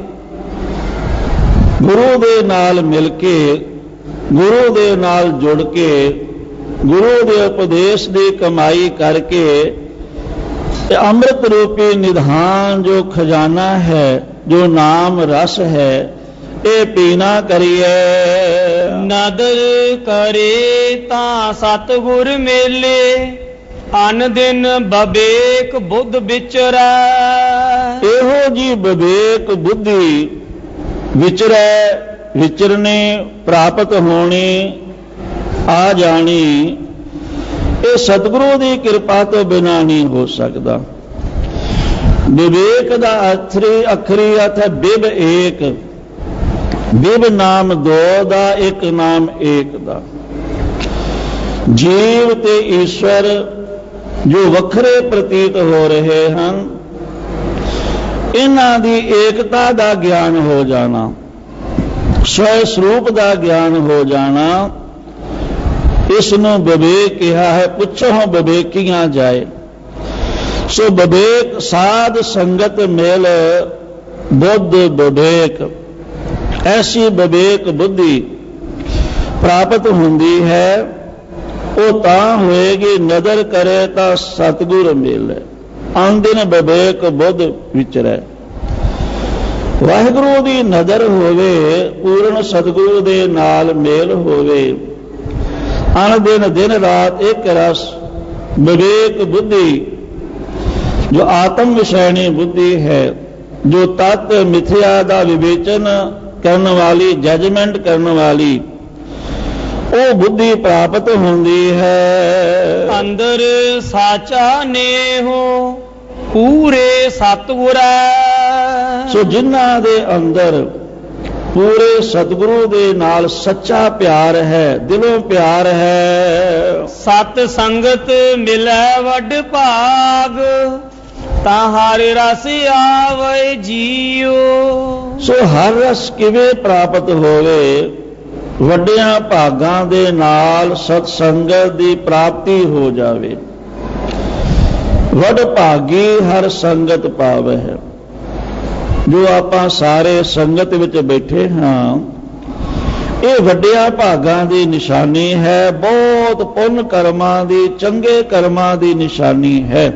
ਗੁਰੂ ਦੇ ਨਾਲ ਮਿਲ ਕੇ, ਗੁਰੂ ਦੇ ਨਾਲ ਜੁੜ ਕੇ, ਗੁਰੂ ਦੇ ਉਪਦੇਸ਼ ਦੀ ਕਮਾਈ ਕਰਕੇ ਤੇ ਅੰਮ੍ਰਿਤ ਰੂਪੀ ਨਿਧਾਨ ਜੋ ਖਜ਼ਾਨਾ ਹੈ, ਜੋ ਨਾਮ ਰਸ ਹੈ, ਇਹ ਪੀਣਾ ਕਰੀਏ। ਨਦਰ ਕਰੇ ਤਾਂ ਸਤਿਗੁਰ ਮੇਲੇ, ਅਨ ਦਿਨ ਬਵੇਕ ਬੁੱਧ ਵਿਚਰੈ। ਇਹੋ ਜੀ ਬਵੇਕ ਬੁੱਧੀ ਵਿਚਰੈ, ਵਿਚਰਨੇ ਪ੍ਰਾਪਤ ਹੋਣੀ, ਆ ਜਾਣੀ, ਇਹ ਸਤਿਗੁਰੂ ਦੀ ਕਿਰਪਾ ਤੋਂ ਬਿਨਾਂ ਨਹੀਂ ਹੋ ਸਕਦਾ। ਵਿਵੇਕ ਦਾ ਅਥਰੀ ਅਖਰੀ ਅਰਥ ਹੈ ਬਿਬ ਏਕ। ਬਿਬ ਨਾਮ ਦੋ ਦਾ, ਇੱਕ ਨਾਮ ਏਕ ਦਾ। ਜੀਵ ਤੇ ਈਸ਼ਵਰ ਜੋ ਵੱਖਰੇ ਪ੍ਰਤੀਤ ਹੋ ਰਹੇ ਹਨ, ਇਹਨਾਂ ਦੀ ਏਕਤਾ ਦਾ ਗਿਆਨ ਹੋ ਜਾਣਾ, ਸਵੈ ਸਰੂਪ ਦਾ ਗਿਆਨ ਹੋ ਜਾਣਾ, ਇਸ ਨੂੰ ਵਿਵੇਕ ਕਿਹਾ ਹੈ। ਪੁੱਛੋ ਵਿਵੇਕੀਆਂ ਜਾਏ। ਸੋ ਵਿਵੇਕ ਸਾਧ ਸੰਗਤ ਮੇਲ ਬੁੱਧ ਵਿਵੇਕ, ਐਸੀ ਵਿਵੇਕ ਬੁੱਧੀ ਪ੍ਰਾਪਤ ਹੁੰਦੀ ਹੈ ਉਹ ਤਾਂ ਹੋਏਗੀ ਨਦਰ ਕਰੇ ਤਾਂ ਸਤਿਗੁਰ ਮਿਲੇ, ਅੰਦਿਨ ਵਿਵੇਕ ਬੁੱਧ ਵਿਚਰੈ। ਵਾਹਿਗੁਰੂ ਦੀ ਨਜ਼ਰ ਹੋਵੇ, ਪੂਰਨ ਸਤਿਗੁਰੂ ਦੇ ਨਾਲ ਮੇਲ ਹੋਵੇ, ਅਨ ਦਿਨ ਦਿਨ ਰਾਤ ਇੱਕ ਰਸ ਵਿਵੇਕ ਬੁੱਧੀ, ਜੋ ਆਤਮ ਵਿਸ਼ੈਣੀ ਬੁੱਧੀ ਹੈ, ਜੋ ਤਤ ਮਿਥਿਆ ਦਾ ਵਿਵੇਚਨ ਕਰਨ ਵਾਲੀ, ਜਜਮੈਂਟ ਕਰਨ ਵਾਲੀ, ਉਹ ਬੁੱਧੀ ਪ੍ਰਾਪਤ ਹੁੰਦੀ ਹੈ। ਅੰਦਰ ਸਾਚਾ ਨੇਹੋ ਪੂਰੇ ਸਤਿਗੁਰੈ। ਸੋ ਜਿਨ੍ਹਾਂ ਦੇ ਅੰਦਰ ਪੂਰੇ ਸਤਿਗੁਰੂ ਦੇ ਨਾਲ ਸੱਚਾ ਪਿਆਰ ਹੈ, ਦਿਲੋਂ ਪਿਆਰ ਹੈ। ਸਤ ਸੰਗਤ ਮਿਲੈ ਵੱਡ ਭਾਗ, ਤਾਂ ਹਰ ਰਸ ਆਵੇ ਜੀਓ। ਸੋ ਹਰ ਰਸ ਕਿਵੇਂ ਪ੍ਰਾਪਤ ਹੋਵੇ? ਵੱਡਿਆਂ ਭਾਗਾਂ ਦੇ ਨਾਲ ਸਤ ਸੰਗਤ ਦੀ ਪ੍ਰਾਪਤੀ ਹੋ ਜਾਵੇ। ਵੱਡ ਭਾਗੀ ਹਰ ਸੰਗਤ ਪਾਵੇ ਹੈ। ਜੋ ਆਪਾਂ ਸਾਰੇ ਸੰਗਤ ਵਿੱਚ ਬੈਠੇ ਹਾਂ, ਇਹ ਵੱਡਿਆਂ ਭਾਗਾਂ ਦੀ ਨਿਸ਼ਾਨੀ ਹੈ, ਬਹੁਤ ਪੁੰਨ ਕਰਮਾਂ ਦੀ, ਚੰਗੇ ਕਰਮਾਂ ਦੀ ਨਿਸ਼ਾਨੀ ਹੈ।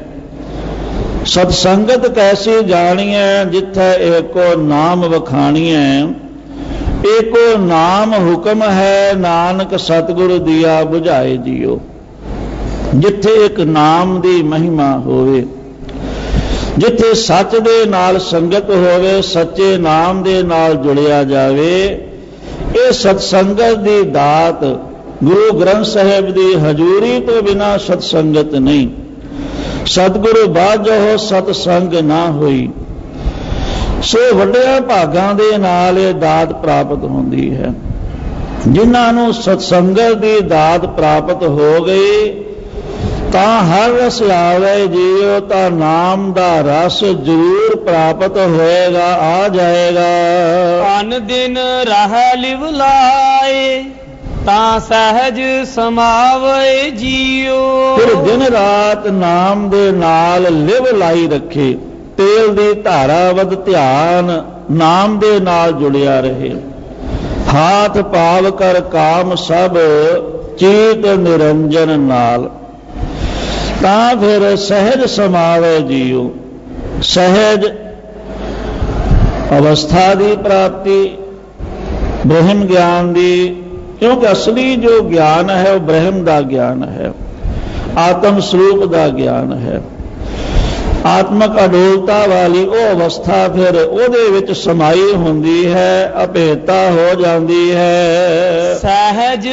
ਸਤ ਸੰਗਤ ਕੈਸੀ ਜਾਣੀਐ, ਜਿੱਥੇ ਏਕੋ ਨਾਮ ਵਖਾਣੀਐ। ਏਕੋ ਨਾਮ ਹੁਕਮ ਹੈ, ਨਾਨਕ ਸਤਿਗੁਰ ਦੀਆ ਬੁਝਾਏ ਜੀਓ। ਜਿੱਥੇ ਇੱਕ ਨਾਮ ਦੀ ਮਹਿਮਾ ਹੋਵੇ, ਜਿੱਥੇ ਸੱਚ ਦੇ ਨਾਲ ਸੰਗਤ ਹੋਵੇ, ਸੱਚੇ ਨਾਮ ਦੇ ਨਾਲ ਜੁੜਿਆ ਜਾਵੇ, ਇਹ ਸਤ ਸੰਗਤ ਦੀ ਦਾਤ। ਗੁਰੂ ਗ੍ਰੰਥ ਸਾਹਿਬ ਦੀ ਹਜ਼ੂਰੀ ਤੋਂ ਬਿਨਾਂ ਸਤ ਸੰਗਤ ਨਹੀਂ। ਸਤਿਗੁਰੂ ਬਾਝੋ ਸਤ ਸੰਗ ਨਾ ਹੋਈ। ਸੋ ਵੱਡਿਆਂ ਭਾਗਾਂ ਦੇ ਨਾਲ ਇਹ ਦਾਤ ਪ੍ਰਾਪਤ ਹੁੰਦੀ ਹੈ। ਜਿਨ੍ਹਾਂ ਨੂੰ ਸਤ ਸੰਗਤ ਦੀ ਦਾਤ ਪ੍ਰਾਪਤ ਹੋ ਗਈ, ਤਾਂ ਹਰ ਰਸ ਆਵੇ ਜੀਓ, ਤਾਂ ਨਾਮ ਦਾ ਰਸ ਜ਼ਰੂਰ ਪ੍ਰਾਪਤ ਹੋਏਗਾ, ਆ ਜਾਏਗਾ। ਅਨ ਦਿਨ ਰਹਿ ਲਿਵ ਲਾਏ, ਤਾਂ ਸਹਿਜ ਸਮਾਵੇ ਜੀਓ। ਫਿਰ ਦਿਨ ਰਾਤ ਨਾਮ ਦੇ ਨਾਲ ਲਿਵ ਲਾਈ ਰੱਖੇ, ਤੇਲ ਦੀ ਧਾਰਾ ਵਧ ਧਿਆਨ ਨਾਮ ਦੇ ਨਾਲ ਜੁੜਿਆ ਰਹੇ। ਹਾਥ ਪਾਵ ਕਰ ਕਾਮ ਸਭ ਚੀਤ ਨਿਰੰਜਨ ਨਾਲ, ਤਾਂ ਫਿਰ ਸਹਿਜ ਸਮਾਵੇ ਜੀਓ। ਸਹਿਜ ਅਵਸਥਾ ਦੀ ਪ੍ਰਾਪਤੀ, ਬ੍ਰਹਮ ਗਿਆਨ ਦੀ, ਕਿਉਂਕਿ ਅਸਲੀ ਜੋ ਗਿਆਨ ਹੈ ਉਹ ਬ੍ਰਹਮ ਦਾ ਗਿਆਨ ਹੈ, ਆਤਮ ਸਰੂਪ ਦਾ ਗਿਆਨ ਹੈ। ਆਤਮਕ ਅਡੋਲਤਾ ਵਾਲੀ ਉਹ ਅਵਸਥਾ ਫਿਰ ਉਹਦੇ ਵਿੱਚ ਸਮਾਈ ਹੁੰਦੀ ਹੈ, ਅਭੇਤਾ ਹੋ ਜਾਂਦੀ ਹੈ। ਸਹਿਜ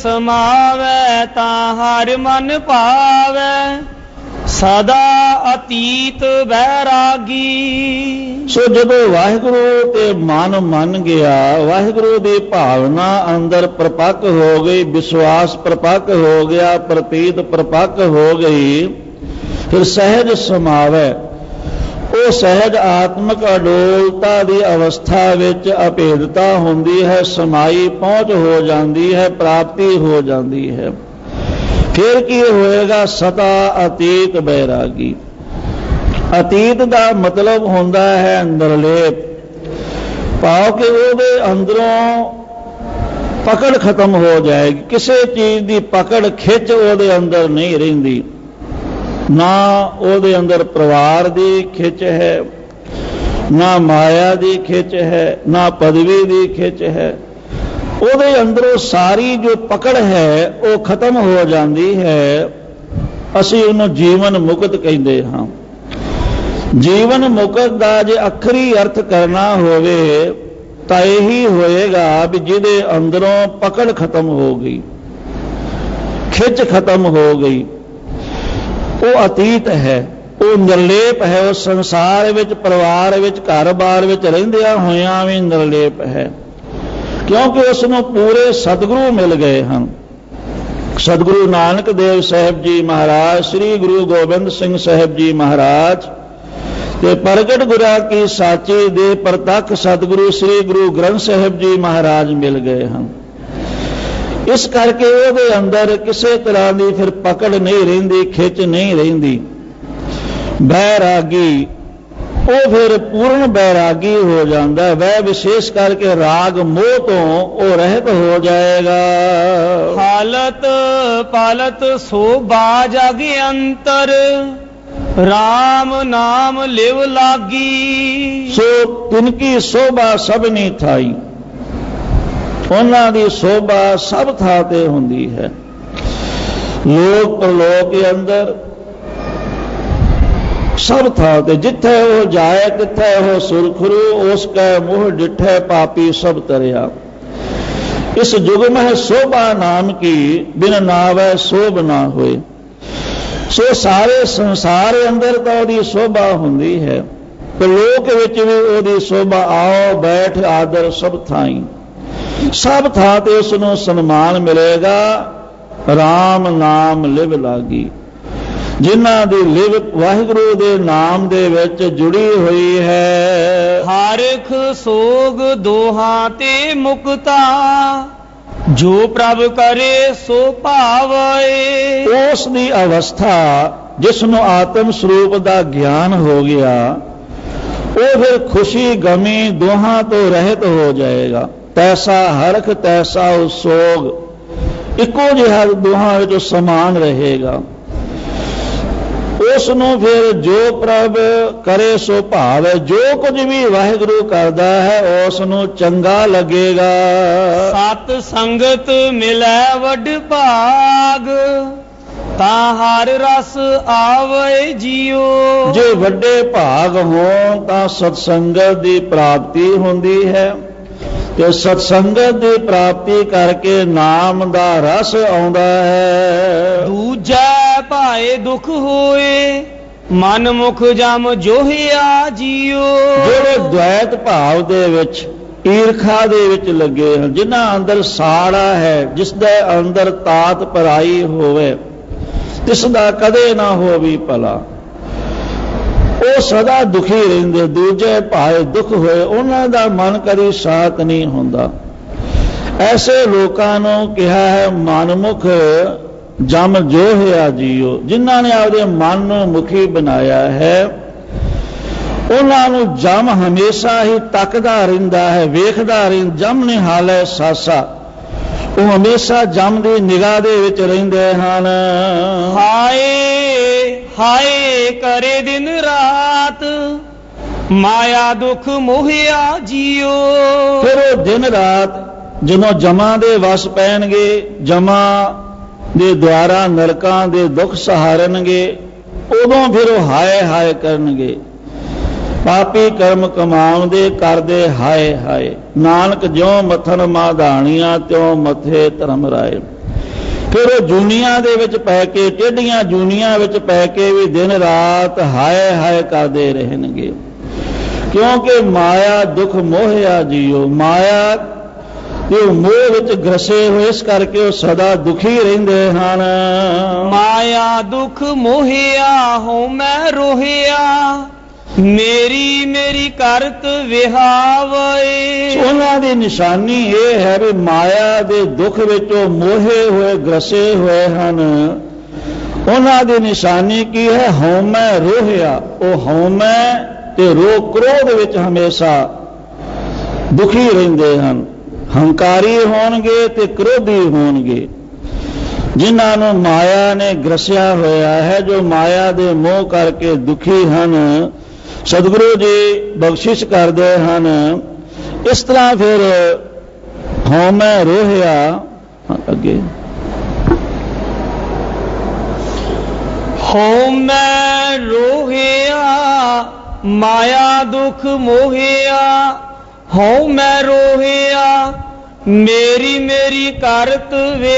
ਸਮਾਵੈ ਤਾਂ ਹਰ ਮਨ ਭਾਵੈ, ਸਦਾ ਅਤੀਤ ਬੈਰਾਗੀ। ਸੋ ਜਦੋਂ ਵਾਹਿਗੁਰੂ ਤੇ ਮਨ ਮੰਨ ਗਿਆ, ਵਾਹਿਗੁਰੂ ਦੀ ਭਾਵਨਾ ਅੰਦਰ ਪ੍ਰਪੱਕ ਹੋ ਗਈ, ਵਿਸ਼ਵਾਸ ਪ੍ਰਪੱਕ ਹੋ ਗਿਆ, ਪ੍ਰਤੀਤ ਪ੍ਰਪੱਕ ਹੋ ਗਈ, ਫਿਰ ਸਹਿਜ ਸਮਾਵੈ। ਉਹ ਸਹਿਜ ਆਤਮਕ ਅਡੋਲਤਾ ਦੀ ਅਵਸਥਾ ਵਿੱਚ ਅਭੇਦਤਾ ਹੁੰਦੀ ਹੈ, ਸਮਾਈ ਪਹੁੰਚ ਹੋ ਜਾਂਦੀ ਹੈ, ਪ੍ਰਾਪਤੀ ਹੋ ਜਾਂਦੀ ਹੈ। ਫਿਰ ਕੀ ਹੋਏਗਾ? ਸਦਾ ਅਤੀਤ ਬੈਰਾਗੀ। ਅਤੀਤ ਦਾ ਮਤਲਬ ਹੁੰਦਾ ਹੈ ਨਿਰਲੇਪ, ਭਾਵ ਕਿ ਉਹਦੇ ਅੰਦਰੋਂ ਪਕੜ ਖਤਮ ਹੋ ਜਾਏਗੀ। ਕਿਸੇ ਚੀਜ਼ ਦੀ ਪਕੜ ਖਿੱਚ ਉਹਦੇ ਅੰਦਰ ਨਹੀਂ ਰਹਿੰਦੀ। ਨਾ ਉਹਦੇ ਅੰਦਰ ਪਰਿਵਾਰ ਦੀ ਖਿੱਚ ਹੈ, ਨਾ ਮਾਇਆ ਦੀ ਖਿੱਚ ਹੈ, ਨਾ ਪਦਵੀ ਦੀ ਖਿੱਚ ਹੈ। ਉਹਦੇ ਅੰਦਰੋਂ ਸਾਰੀ ਜੋ ਪਕੜ ਹੈ ਉਹ ਖਤਮ ਹੋ ਜਾਂਦੀ ਹੈ। ਅਸੀਂ ਉਹਨੂੰ ਜੀਵਨ ਮੁਕਤ ਕਹਿੰਦੇ ਹਾਂ। ਜੀਵਨ ਮੁਕਤ ਦਾ ਜੇ ਅਖਰੀ ਅਰਥ ਕਰਨਾ ਹੋਵੇ ਤਾਂ ਇਹੀ ਹੋਏਗਾ ਵੀ ਜਿਹਦੇ ਅੰਦਰੋਂ ਪਕੜ ਖਤਮ ਹੋ ਗਈ, ਖਿੱਚ ਖਤਮ ਹੋ ਗਈ, ਉਹ ਅਤੀਤ ਹੈ, ਉਹ ਨਿਰਲੇਪ ਹੈ। ਉਹ ਸੰਸਾਰ ਵਿੱਚ, ਪਰਿਵਾਰ ਵਿੱਚ, ਘਰ-ਬਾਰ ਵਿੱਚ ਰਹਿੰਦਿਆਂ ਹੋਇਆਂ ਵੀ ਨਿਰਲੇਪ ਹੈ, ਕਿਉਂਕਿ ਉਸ ਨੂੰ ਪੂਰੇ ਸਤਿਗੁਰੂ ਮਿਲ ਗਏ ਹਨ। ਸਤਿਗੁਰੂ ਨਾਨਕ ਦੇਵ ਸਾਹਿਬ ਜੀ ਮਹਾਰਾਜ, ਸ੍ਰੀ ਗੁਰੂ ਗੋਬਿੰਦ ਸਿੰਘ ਸਾਹਿਬ ਜੀ ਮਹਾਰਾਜ ਤੇ ਪ੍ਰਗਟ ਗੁਰਾਂ ਕੀ ਸਾਚੀ ਦੇ ਪ੍ਰਤੱਖ ਸਤਿਗੁਰੂ ਸ੍ਰੀ ਗੁਰੂ ਗ੍ਰੰਥ ਸਾਹਿਬ ਜੀ ਮਹਾਰਾਜ ਮਿਲ ਗਏ ਹਨ। ਇਸ ਕਰਕੇ ਉਹਦੇ ਅੰਦਰ ਕਿਸੇ ਤਰ੍ਹਾਂ ਦੀ ਫਿਰ ਪਕੜ ਨਹੀਂ ਰਹਿੰਦੀ, ਖਿੱਚ ਨਹੀਂ ਰਹਿੰਦੀ। ਬੈਰਾਗੀ ਉਹ ਫਿਰ ਪੂਰਨ ਬੈਰਾਗੀ ਹੋ ਜਾਂਦਾ। ਵੈ ਵਿਸ਼ੇਸ਼ ਕਰਕੇ ਰਾਗ ਮੋਹ ਤੋਂ ਉਹ ਰਹਿਤ ਹੋ ਜਾਏਗਾ। ਹਾਲਤ ਪਾਲਤ ਸੋਭਾ ਜਗ ਅੰਤਰ, ਰਾਮ ਨਾਮ ਲਿਵ ਲਾਗੀ। ਸੋ ਤਿਨਕੀ ਸੋਭਾ ਸਭਨੀ ਥਾਈ, ਉਹਨਾਂ ਦੀ ਸੋਭਾ ਸਭ ਥਾਂ ਤੇ ਹੁੰਦੀ ਹੈ। ਲੋਕ ਪ੍ਰਲੋਕ ਦੇ ਅੰਦਰ ਸਭ ਥਾਂ ਤੇ ਜਿੱਥੇ ਉਹ ਜਾਏ ਤਿੱਥੇ ਉਹ ਸੁਰਖਰੂ, ਉਸ ਕੈ ਮੋਹ ਡਿਠੈ ਪਾਪੀ ਸਭ ਤਰਿਆ। ਇਸ ਜੁਗ ਮਹਿ ਸੋਭਾ ਨਾਮ ਕੀ, ਬਿਨ ਨਾਵੈ ਸੋਭ ਨਾ ਹੋਏ। ਸੋ ਸਾਰੇ ਸੰਸਾਰ ਅੰਦਰ ਤਾਂ ਉਹਦੀ ਸੋਭਾ ਹੁੰਦੀ ਹੈ, ਪ੍ਰਲੋਕ ਵਿੱਚ ਵੀ ਉਹਦੀ ਸੋਭਾ ਆਓ ਬੈਠ ਆਦਰ ਸਭ ਥਾਈ। ਸਭ ਥਾਂ ਤੇ ਉਸ ਨੂੰ ਸਨਮਾਨ ਮਿਲੇਗਾ। ਰਾਮ ਨਾਮ ਲਿਵ ਲਾਗੀ, ਜਿਨ੍ਹਾਂ ਦੀ ਲਿਵ ਵਾਹਿਗੁਰੂ ਦੇ ਨਾਮ ਦੇ ਵਿੱਚ ਜੁੜੀ ਹੋਈ ਹੈ। ਹਰਖ ਸੋਗ ਦੋਹਾਂ ਤੇ ਮੁਕਤਾ, ਜੋ ਪ੍ਰਭ ਕਰੇ ਸੋ ਭਾਵੇ। ਉਸ ਦੀ ਅਵਸਥਾ ਜਿਸ ਨੂੰ ਆਤਮ ਸਰੂਪ ਦਾ ਗਿਆਨ ਹੋ ਗਿਆ, ਉਹ ਫਿਰ ਖੁਸ਼ੀ ਗਮੀ ਦੋਹਾਂ ਤੋਂ ਰਹਿਤ ਹੋ ਜਾਏਗਾ। ਤੈਸਾ ਹਰਖ ਤੈਸਾ ਉਹ ਸੋਗ, ਇੱਕੋ ਜਿਹਾ ਦੋਹਾਂ ਵਿੱਚ ਸਮਾਨ ਰਹੇਗਾ। ਉਸ ਨੂੰ ਫਿਰ ਜੋ ਪ੍ਰਭ ਕਰੇ ਸੋ ਭਾਵੇ, ਜੋ ਕੁਝ ਵੀ ਵਾਹਿਗੁਰੂ ਕਰਦਾ ਹੈ ਉਸ ਨੂੰ ਚੰਗਾ ਲੱਗੇਗਾ। ਸਤ ਸੰਗਤ ਮਿਲੈ ਵੱਡ ਭਾਗ, ਤਾਂ ਹਰ ਰਸ ਆਵੇ ਜੀਓ। ਜੇ ਵੱਡੇ ਭਾਗ ਹੋਣ ਤਾਂ ਸਤਸੰਗਤ ਦੀ ਪ੍ਰਾਪਤੀ ਹੁੰਦੀ ਹੈ, ਤੇ ਸਤਸੰਗਤ ਦੀ ਪ੍ਰਾਪਤੀ ਕਰਕੇ ਨਾਮ ਦਾ ਰਸ ਆਉਂਦਾ ਹੈ। ਦੂਜੈ ਭਾਏ ਦੁਖ ਹੋਏ, ਮਨ ਮੁਖ ਜਮ ਜੋਹਿਆ ਜੀਓ। ਜਿਹੜੇ ਦ્વੈਤ ਭਾਵ ਦੇ ਵਿੱਚ ਈਰਖਾ ਦੇ ਵਿੱਚ ਲੱਗੇ ਹਨ, ਜਿਨ੍ਹਾਂ ਅੰਦਰ ਸਾੜਾ ਹੈ, ਜਿਸ ਦੇ ਅੰਦਰ ਤਾਤ ਪਰਾਈ ਹੋਵੇ, ਤਿਸ ਦਾ ਕਦੇ ਨਾ ਹੋਵੀ ਭਲਾ, ਉਹ ਸਦਾ ਦੁਖੀ ਰਹਿੰਦੇ। ਦੂਜੇ ਭਾਏ ਦੁੱਖ ਹੋਏ, ਉਹਨਾਂ ਦਾ ਮਨ ਕਦੀ ਸ਼ਾਂਤ ਨਹੀਂ ਹੁੰਦਾ। ਐਸੇ ਲੋਕਾਂ ਨੂੰ ਕਿਹਾ ਹੈ ਮਨਮੁਖ ਜਮ ਜੋਹਿਆ ਜੀਓ। ਜਿਨ੍ਹਾਂ ਨੇ ਆਪਦੇ ਮਨ ਨੂੰ ਮੁਖੀ ਬਣਾਇਆ ਹੈ, ਉਹਨਾਂ ਨੂੰ ਜਮ ਹਮੇਸ਼ਾ ਹੀ ਤੱਕਦਾ ਰਹਿੰਦਾ ਹੈ, ਵੇਖਦਾ ਰਹਿੰਦਾ। ਜਮ ਨਿਹਾਲੈ ਸਾਸਾ, ਉਹ ਹਮੇਸ਼ਾ ਜਮ ਦੀ ਨਿਗਾਹ ਦੇ ਵਿੱਚ ਰਹਿੰਦੇ ਹਨ। ਹਾਏ ਹਾਏ ਕਰੇ ਦਿਨ ਰਾਤ, ਮਾਇਆ ਦੁਖ ਮੋਹਿਆ ਜੀਓ। ਫਿਰ ਉਹ ਦਿਨ ਰਾਤ ਜਦੋਂ ਜਮਾਂ ਦੇ ਵਸ ਪੈਣਗੇ, ਜਮਾਂ ਦੇ ਦੁਆਰਾ ਨਰਕਾਂ ਦੇ ਦੁੱਖ ਸਹਾਰਨਗੇ, ਉਦੋਂ ਫਿਰ ਉਹ ਹਾਏ ਹਾਏ ਕਰਨਗੇ। ਪਾਪੀ ਕਰਮ ਕਮਾਉਂਦੇ ਕਰਦੇ ਹਾਏ ਹਾਏ, ਨਾਨਕ ਜਿਉਂ ਮੱਥਨ ਮਾਧਾਣੀਆਂ ਤਿਉਂ ਮੱਥੇ ਧਰਮ ਰਾਏ। ਫਿਰ ਉਹ ਜੂਨੀਆਂ ਦੇ ਵਿੱਚ ਪੈ ਕੇ, ਟੇਢੀਆਂ ਜੂਨੀਆਂ ਵਿੱਚ ਪੈ ਕੇ ਵੀ ਦਿਨ ਰਾਤ ਹਾਏ ਹਾਏ ਕਰਦੇ ਰਹਿਣਗੇ, ਕਿਉਂਕਿ ਮਾਇਆ ਦੁੱਖ ਮੋਹਿਆ ਜੀਓ। ਮਾਇਆ ਤੇ ਮੋਹ ਵਿੱਚ ਗਰਸੇ ਹੋਏ, ਇਸ ਕਰਕੇ ਉਹ ਸਦਾ ਦੁਖੀ ਰਹਿੰਦੇ ਹਨ। ਮਾਇਆ ਦੁਖ ਮੋਹਿਆ ਹੋ ਮੈਂ ਰੋਹਿਆ, ਮੇਰੀ ਮੇਰੀ ਕਰਤ ਵਿਹਾਵੇ। ਉਹਨਾਂ ਦੀ ਨਿਸ਼ਾਨੀ ਇਹ ਹੈ ਵੀ ਮਾਇਆ ਦੇ ਦੁੱਖ ਵਿੱਚ ਉਹ ਮੋਹੇ ਹੋਏ ਗਰਸੇ ਹੋਏ ਹਨ। ਉਹਨਾਂ ਦੀ ਨਿਸ਼ਾਨੀ ਕੀ ਹੈ? ਹਉਮੈ ਰੋਹਿਆ। ਉਹ ਹਉਮੈ ਤੇ ਰੋਹ ਕ੍ਰੋਧ ਵਿੱਚ ਹਮੇਸ਼ਾ ਦੁਖੀ ਰਹਿੰਦੇ ਹਨ। ਹੰਕਾਰੀ ਹੋਣਗੇ ਤੇ ਕ੍ਰੋਧੀ ਹੋਣਗੇ। ਜਿਨ੍ਹਾਂ ਨੂੰ ਮਾਇਆ ਨੇ ਗਰਸਿਆ ਹੋਇਆ ਹੈ, ਜੋ ਮਾਇਆ ਦੇ ਮੋਹ ਕਰਕੇ ਦੁਖੀ ਹਨ, ਸਤਿਗੁਰੂ ਜੀ ਬਖਸ਼ਿਸ਼ ਕਰਦੇ ਹਨ। ਇਸ ਤਰ੍ਹਾਂ ਫਿਰ ਹਉਮੈ ਰੋਹਿਆ, ਅੱਗੇ ਹਉਮੈ ਰੋਹਿਆ ਮਾਇਆ ਦੁਖ ਮੋਹਿਆ, ਹਉਮੈ ਰੋਹਿਆ ਮੇਰੀ ਮੇਰੀ ਕਰਤ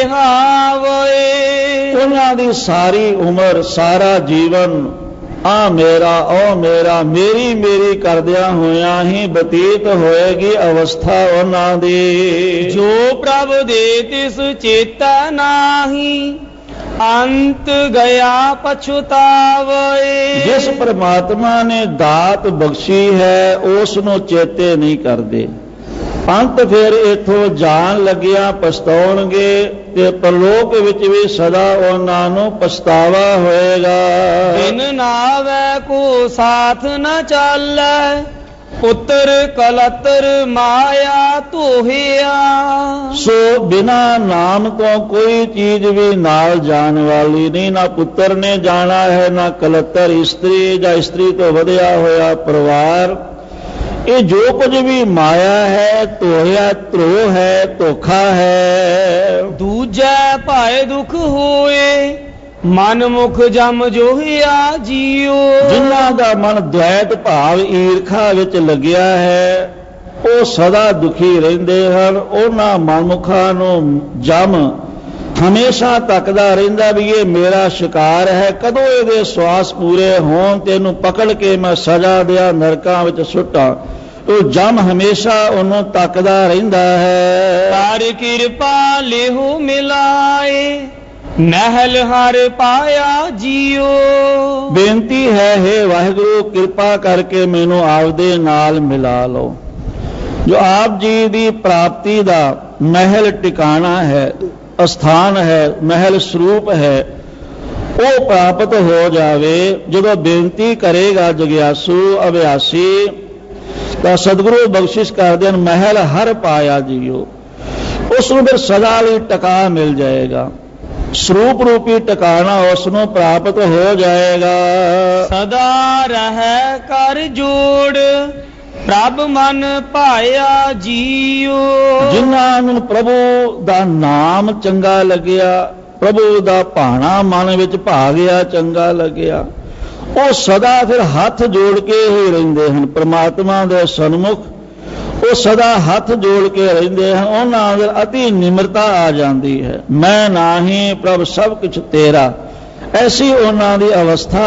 ਵਿਹਾਵੇ। ਉਹਨਾਂ ਦੀ ਸਾਰੀ ਉਮਰ, ਸਾਰਾ ਜੀਵਨ ਆ ਮੇਰਾ ਉਹ ਮੇਰਾ, ਮੇਰੀ ਮੇਰੀ ਕਰਦਿਆਂ ਹੋਇਆਂ ਹੀ ਬਤੀਤ ਹੋਏਗੀ ਅਵਸਥਾ ਉਹਨਾਂ ਦੀ। ਜੋ ਪ੍ਰਭ ਦੇ ਤਿਸ ਚੇਤਾ ਨਾਹੀ, ਅੰਤ ਗਿਆ ਪਛਤਾਵੇ। ਜਿਸ ਪ੍ਰਮਾਤਮਾ ਨੇ ਦਾਤ ਬਖਸ਼ੀ ਹੈ ਉਸ ਨੂੰ ਚੇਤੇ ਨਹੀਂ ਕਰਦੇ। ਅੰਤ ਫਿਰ ਇਥੋਂ ਜਾਣ ਲੱਗਿਆ ਪਛਤਾਉਣਗੇ। ਤੇ ਪਰਲੋਕ ਵਿੱਚ ਵੀ ਸਦਾ ਉਹਨਾਂ ਨੂੰ ਪਛਤਾਵਾ ਹੋਏਗਾ। ਬਿਨ ਨਾਵੈ ਕੋ ਸਾਥ ਨ ਚਾਲੈ, ਪੁੱਤਰ ਕਲਤਰ ਮਾਇਆ ਧੋਹਿਆ। ਸੋ ਬਿਨਾ ਨਾਮ ਤੋਂ ਕੋਈ ਚੀਜ਼ ਵੀ ਨਾਲ ਜਾਣ ਵਾਲੀ ਨਹੀਂ। ਨਾ ਪੁੱਤਰ ਨੇ ਜਾਣਾ ਹੈ, ਨਾ ਕਲਤਰ ਇਸਤਰੀ ਜਾਂ ਇਸਤਰੀ ਤੋਂ ਵਧਿਆ ਹੋਇਆ ਪਰਿਵਾਰ। ਇਹ ਜੋ ਕੁਝ ਵੀ ਮਾਇਆ ਹੈ, ਧੋਹਿਆ ਧਰੋ ਹੈ, ਧੋਖਾ ਹੈ। ਦੂਜੈ ਭਾਏ ਦੁਖ ਹੋਏ, ਮਨ ਮੁਖ ਜਮ ਜੋਹਿਆ ਜੀਓ। ਜਿਨ੍ਹਾਂ ਦਾ ਮਨ ਦ્વੈਤ ਭਾਵ ਈਰਖਾ ਵਿੱਚ ਲੱਗਿਆ ਹੈ, ਉਹ ਸਦਾ ਦੁਖੀ ਰਹਿੰਦੇ ਹਨ। ਉਹਨਾਂ ਮਨਮੁਖਾਂ ਨੂੰ ਜਮ ਹਮੇਸ਼ਾ ਤੱਕਦਾ ਰਹਿੰਦਾ ਵੀ ਇਹ ਮੇਰਾ ਸ਼ਿਕਾਰ ਹੈ, ਕਦੋਂ ਇਹਦੇ ਸਵਾਸ ਪੂਰੇ ਹੋਣ ਤੇ ਇਹਨੂੰ ਪਕੜ ਕੇ ਮੈਂ ਸਜ਼ਾ ਦਿਆਂ, ਨਰਕਾਂ ਵਿੱਚ ਸੁੱਟਾਂ। ਉਹ ਜਮ ਹਮੇਸ਼ਾ ਉਹਨੂੰ ਤੱਕਦਾ ਰਹਿੰਦਾ ਹੈ। ਹਰ ਕਿਰਪਾ ਲਿਹੁ ਮਿਲਾਏ, ਮਹਿਲ ਹਰ ਪਾਇਆ ਜੀਓ। ਬੇਨਤੀ ਹੈ, ਹੇ ਵਾਹਿਗੁਰੂ ਕਿਰਪਾ ਕਰਕੇ ਮੈਨੂੰ ਆਪਦੇ ਨਾਲ ਮਿਲਾ ਲਓ। ਜੋ ਆਪ ਜੀ ਦੀ ਪ੍ਰਾਪਤੀ ਦਾ ਮਹਿਲ ਟਿਕਾਣਾ ਹੈ, ਅਸਥਾਨ ਹੈ, ਮਹਿਲ ਸਰੂਪ ਹੈ, ਉਹ ਪ੍ਰਾਪਤ ਹੋ ਜਾਵੇ। ਜਦੋਂ ਬੇਨਤੀ ਕਰੇਗਾ ਜਗਿਆਸੂ ਅਭਿਆਸੀ ਤਾਂ ਸਤਿਗੁਰੂ ਬਖਸ਼ਿਸ਼ ਕਰਦੇ ਹਨ, ਮਹਿਲ ਹਰ ਪਾਇਆ ਜੀਓ। ਉਸ ਨੂੰ ਫਿਰ ਸਦਾ ਲਈ ਟਿਕਾ ਮਿਲ ਜਾਏਗਾ, ਸਰੂਪ ਰੂਪੀ ਟਿਕਾਣਾ ਉਸ ਨੂੰ ਪ੍ਰਾਪਤ ਹੋ ਜਾਏਗਾ। ਸਦਾ ਰਹਿ ਕਰ ਜੋੜ, ਪ੍ਰਭ ਮਨ ਭਾਇਆ ਜੀਓ। ਜਿਨ੍ਹਾਂ ਨੂੰ ਪ੍ਰਭੂ ਦਾ ਨਾਮ ਚੰਗਾ ਲੱਗਿਆ, ਪ੍ਰਭੂ ਦਾ ਭਾਣਾ ਮਨ ਵਿੱਚ ਭਾ ਗਿਆ, ਚੰਗਾ ਲੱਗਿਆ, ਉਹ ਸਦਾ ਫਿਰ ਹੱਥ ਜੋੜ ਕੇ ਹੀ ਰਹਿੰਦੇ ਹਨ ਪ੍ਰਮਾਤਮਾ ਦੇ ਸਨਮੁਖ। ਉਹ ਸਦਾ ਹੱਥ ਜੋੜ ਕੇ ਰਹਿੰਦੇ ਹਨ। ਉਹਨਾਂ ਅੰਦਰ ਅਤੀ ਨਿਮਰਤਾ ਆ ਜਾਂਦੀ ਹੈ। ਮੈਂ ਨਾਹੀਂ ਪ੍ਰਭ ਸਭ ਕੁਛ ਤੇਰਾ, ਐਸੀ ਉਹਨਾਂ ਦੀ ਅਵਸਥਾ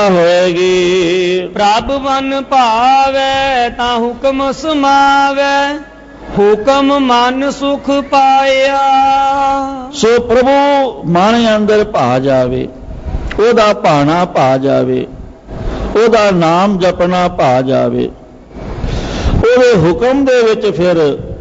ਹੋਏਗੀ। ਪ੍ਰਭ ਮਨ ਭਾਵੈ ਤਾਂ ਹੁਕਮ ਸਮਾਵੈ, ਹੁਕਮ ਮਨ ਸੁਖ ਪਾਇਆ। ਸੋ ਪ੍ਰਭੂ ਮਨ ਅੰਦਰ ਭਾ ਜਾਵੇ, ਉਹਦਾ ਭਾਣਾ ਭਾ ਜਾਵੇ, ਉਹਦਾ ਨਾਮ ਜਪਣਾ ਭਾ ਜਾਵੇ, ਉਹਦੇ ਹੁਕਮ ਦੇ ਵਿੱਚ ਫਿਰ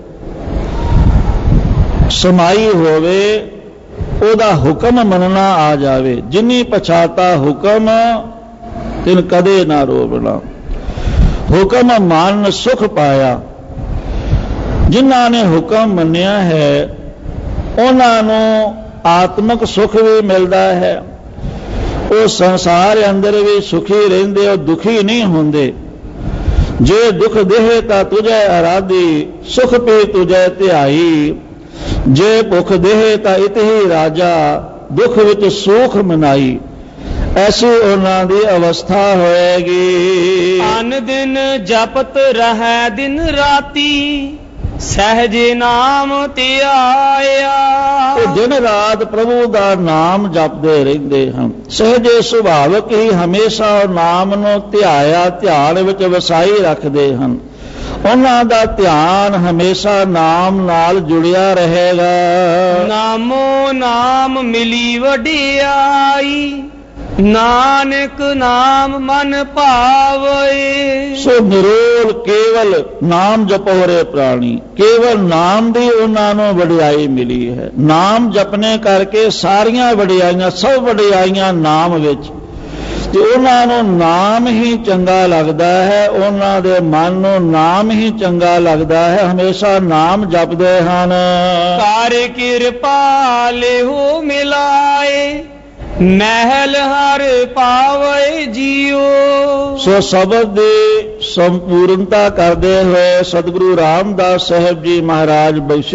ਸਮਾਈ ਹੋਵੇ, ਉਹਦਾ ਹੁਕਮ ਮੰਨਣਾ ਆ ਜਾਵੇ। ਜਿਨੀ ਪਛਾਤਾ ਹੁਕਮ ਤਿਨ ਕਦੇ ਨਾ ਰੋਵਣਾ, ਹੁਕਮ ਮਨ ਸੁਖ ਪਾਇਆ। ਜਿਨ੍ਹਾਂ ਨੇ ਹੁਕਮ ਮੰਨਿਆ ਹੈ ਉਹਨਾਂ ਨੂੰ ਆਤਮਿਕ ਸੁਖ ਵੀ ਮਿਲਦਾ ਹੈ। ਉਹ ਸੰਸਾਰ ਅੰਦਰ ਵੀ ਸੁਖੀ ਰਹਿੰਦੇ, ਉਹ ਦੁਖੀ ਨਹੀਂ ਹੁੰਦੇ। ਜੇ ਦੁਖ ਦੇਹ ਤਾਂ ਤੁਝੈ ਆਰਾਧੀ, ਸੁਖ ਪੀ ਤੁਝੈ ਧਿਆਈ। ਜੇ ਭੁਖ ਦੇਹ ਤਾਂ ਇਤਿ ਰਾਜਾ, ਦੁਖ ਵਿੱਚ ਸੁਖ ਮਨਾਈ। ਐਸੀ ਉਹਨਾਂ ਦੀ ਅਵਸਥਾ ਹੋਏਗੀ। ਅਨ ਦਿਨ ਜਪਤ ਰਹਿ ਦਿਨ ਰਾਤੀ, ਸਹਿਜੇ ਨਾਮ ਧਿਆਇਆ। ਉਹ ਦਿਨ ਰਾਤ ਪ੍ਰਭੂ ਦਾ ਨਾਮ ਜਪਦੇ ਰਹਿੰਦੇ ਹਨ। ਸਹਿਜੇ ਸੁਭਾਵਕ ਹੀ ਹਮੇਸ਼ਾ ਨਾਮ ਨੂੰ ਧਿਆਇਆ, ਧਿਆਨ ਵਿੱਚ ਵਸਾਈ ਰੱਖਦੇ ਹਨ। ਉਹਨਾਂ ਦਾ ਧਿਆਨ ਹਮੇਸ਼ਾ ਨਾਮ ਨਾਲ ਜੁੜਿਆ ਰਹੇਗਾ। ਨਾਮੋ ਨਾਮ ਮਿਲੀ ਵਡਿਆਈ, ਨਾਨਕ ਨਾਮ ਮਨ ਭਾਵੈ। ਸੋ ਨਿਰੋਲ ਕੇਵਲ ਨਾਮ ਜਪੋ ਰੇ ਪ੍ਰਾਣੀ, ਕੇਵਲ ਨਾਮ ਦੀ ਉਹਨਾਂ ਨੂੰ ਵਡਿਆਈ ਮਿਲੀ ਹੈ। ਨਾਮ ਜਪਨੇ ਕਰਕੇ ਸਾਰੀਆਂ ਵਡਿਆਈਆਂ, ਸਭ ਵਡਿਆਈਆਂ ਨਾਮ ਵਿੱਚ, ਤੇ ਉਹਨਾਂ ਨੂੰ ਨਾਮ ਹੀ ਚੰਗਾ ਲੱਗਦਾ ਹੈ। ਉਹਨਾਂ ਦੇ ਮਨ ਨੂੰ ਨਾਮ ਹੀ ਚੰਗਾ ਲੱਗਦਾ ਹੈ, ਹਮੇਸ਼ਾ ਨਾਮ ਜਪਦੇ ਹਨ। ਕਰ ਕਿਰਪਾ ਲਿਹੁ ਮਿਲਾਏ, ਮਹਿਲ ਹਰ ਪਾਵੈ ਜੀਓ। ਸੋ ਸ਼ਬਦ ਦੀ ਸੰਪੂਰਨਤਾ ਕਰਦੇ ਹੋਏ ਸਤਿਗੁਰੂ ਰਾਮਦਾਸ ਸਾਹਿਬ ਜੀ ਮਹਾਰਾਜ ਬਖਸ਼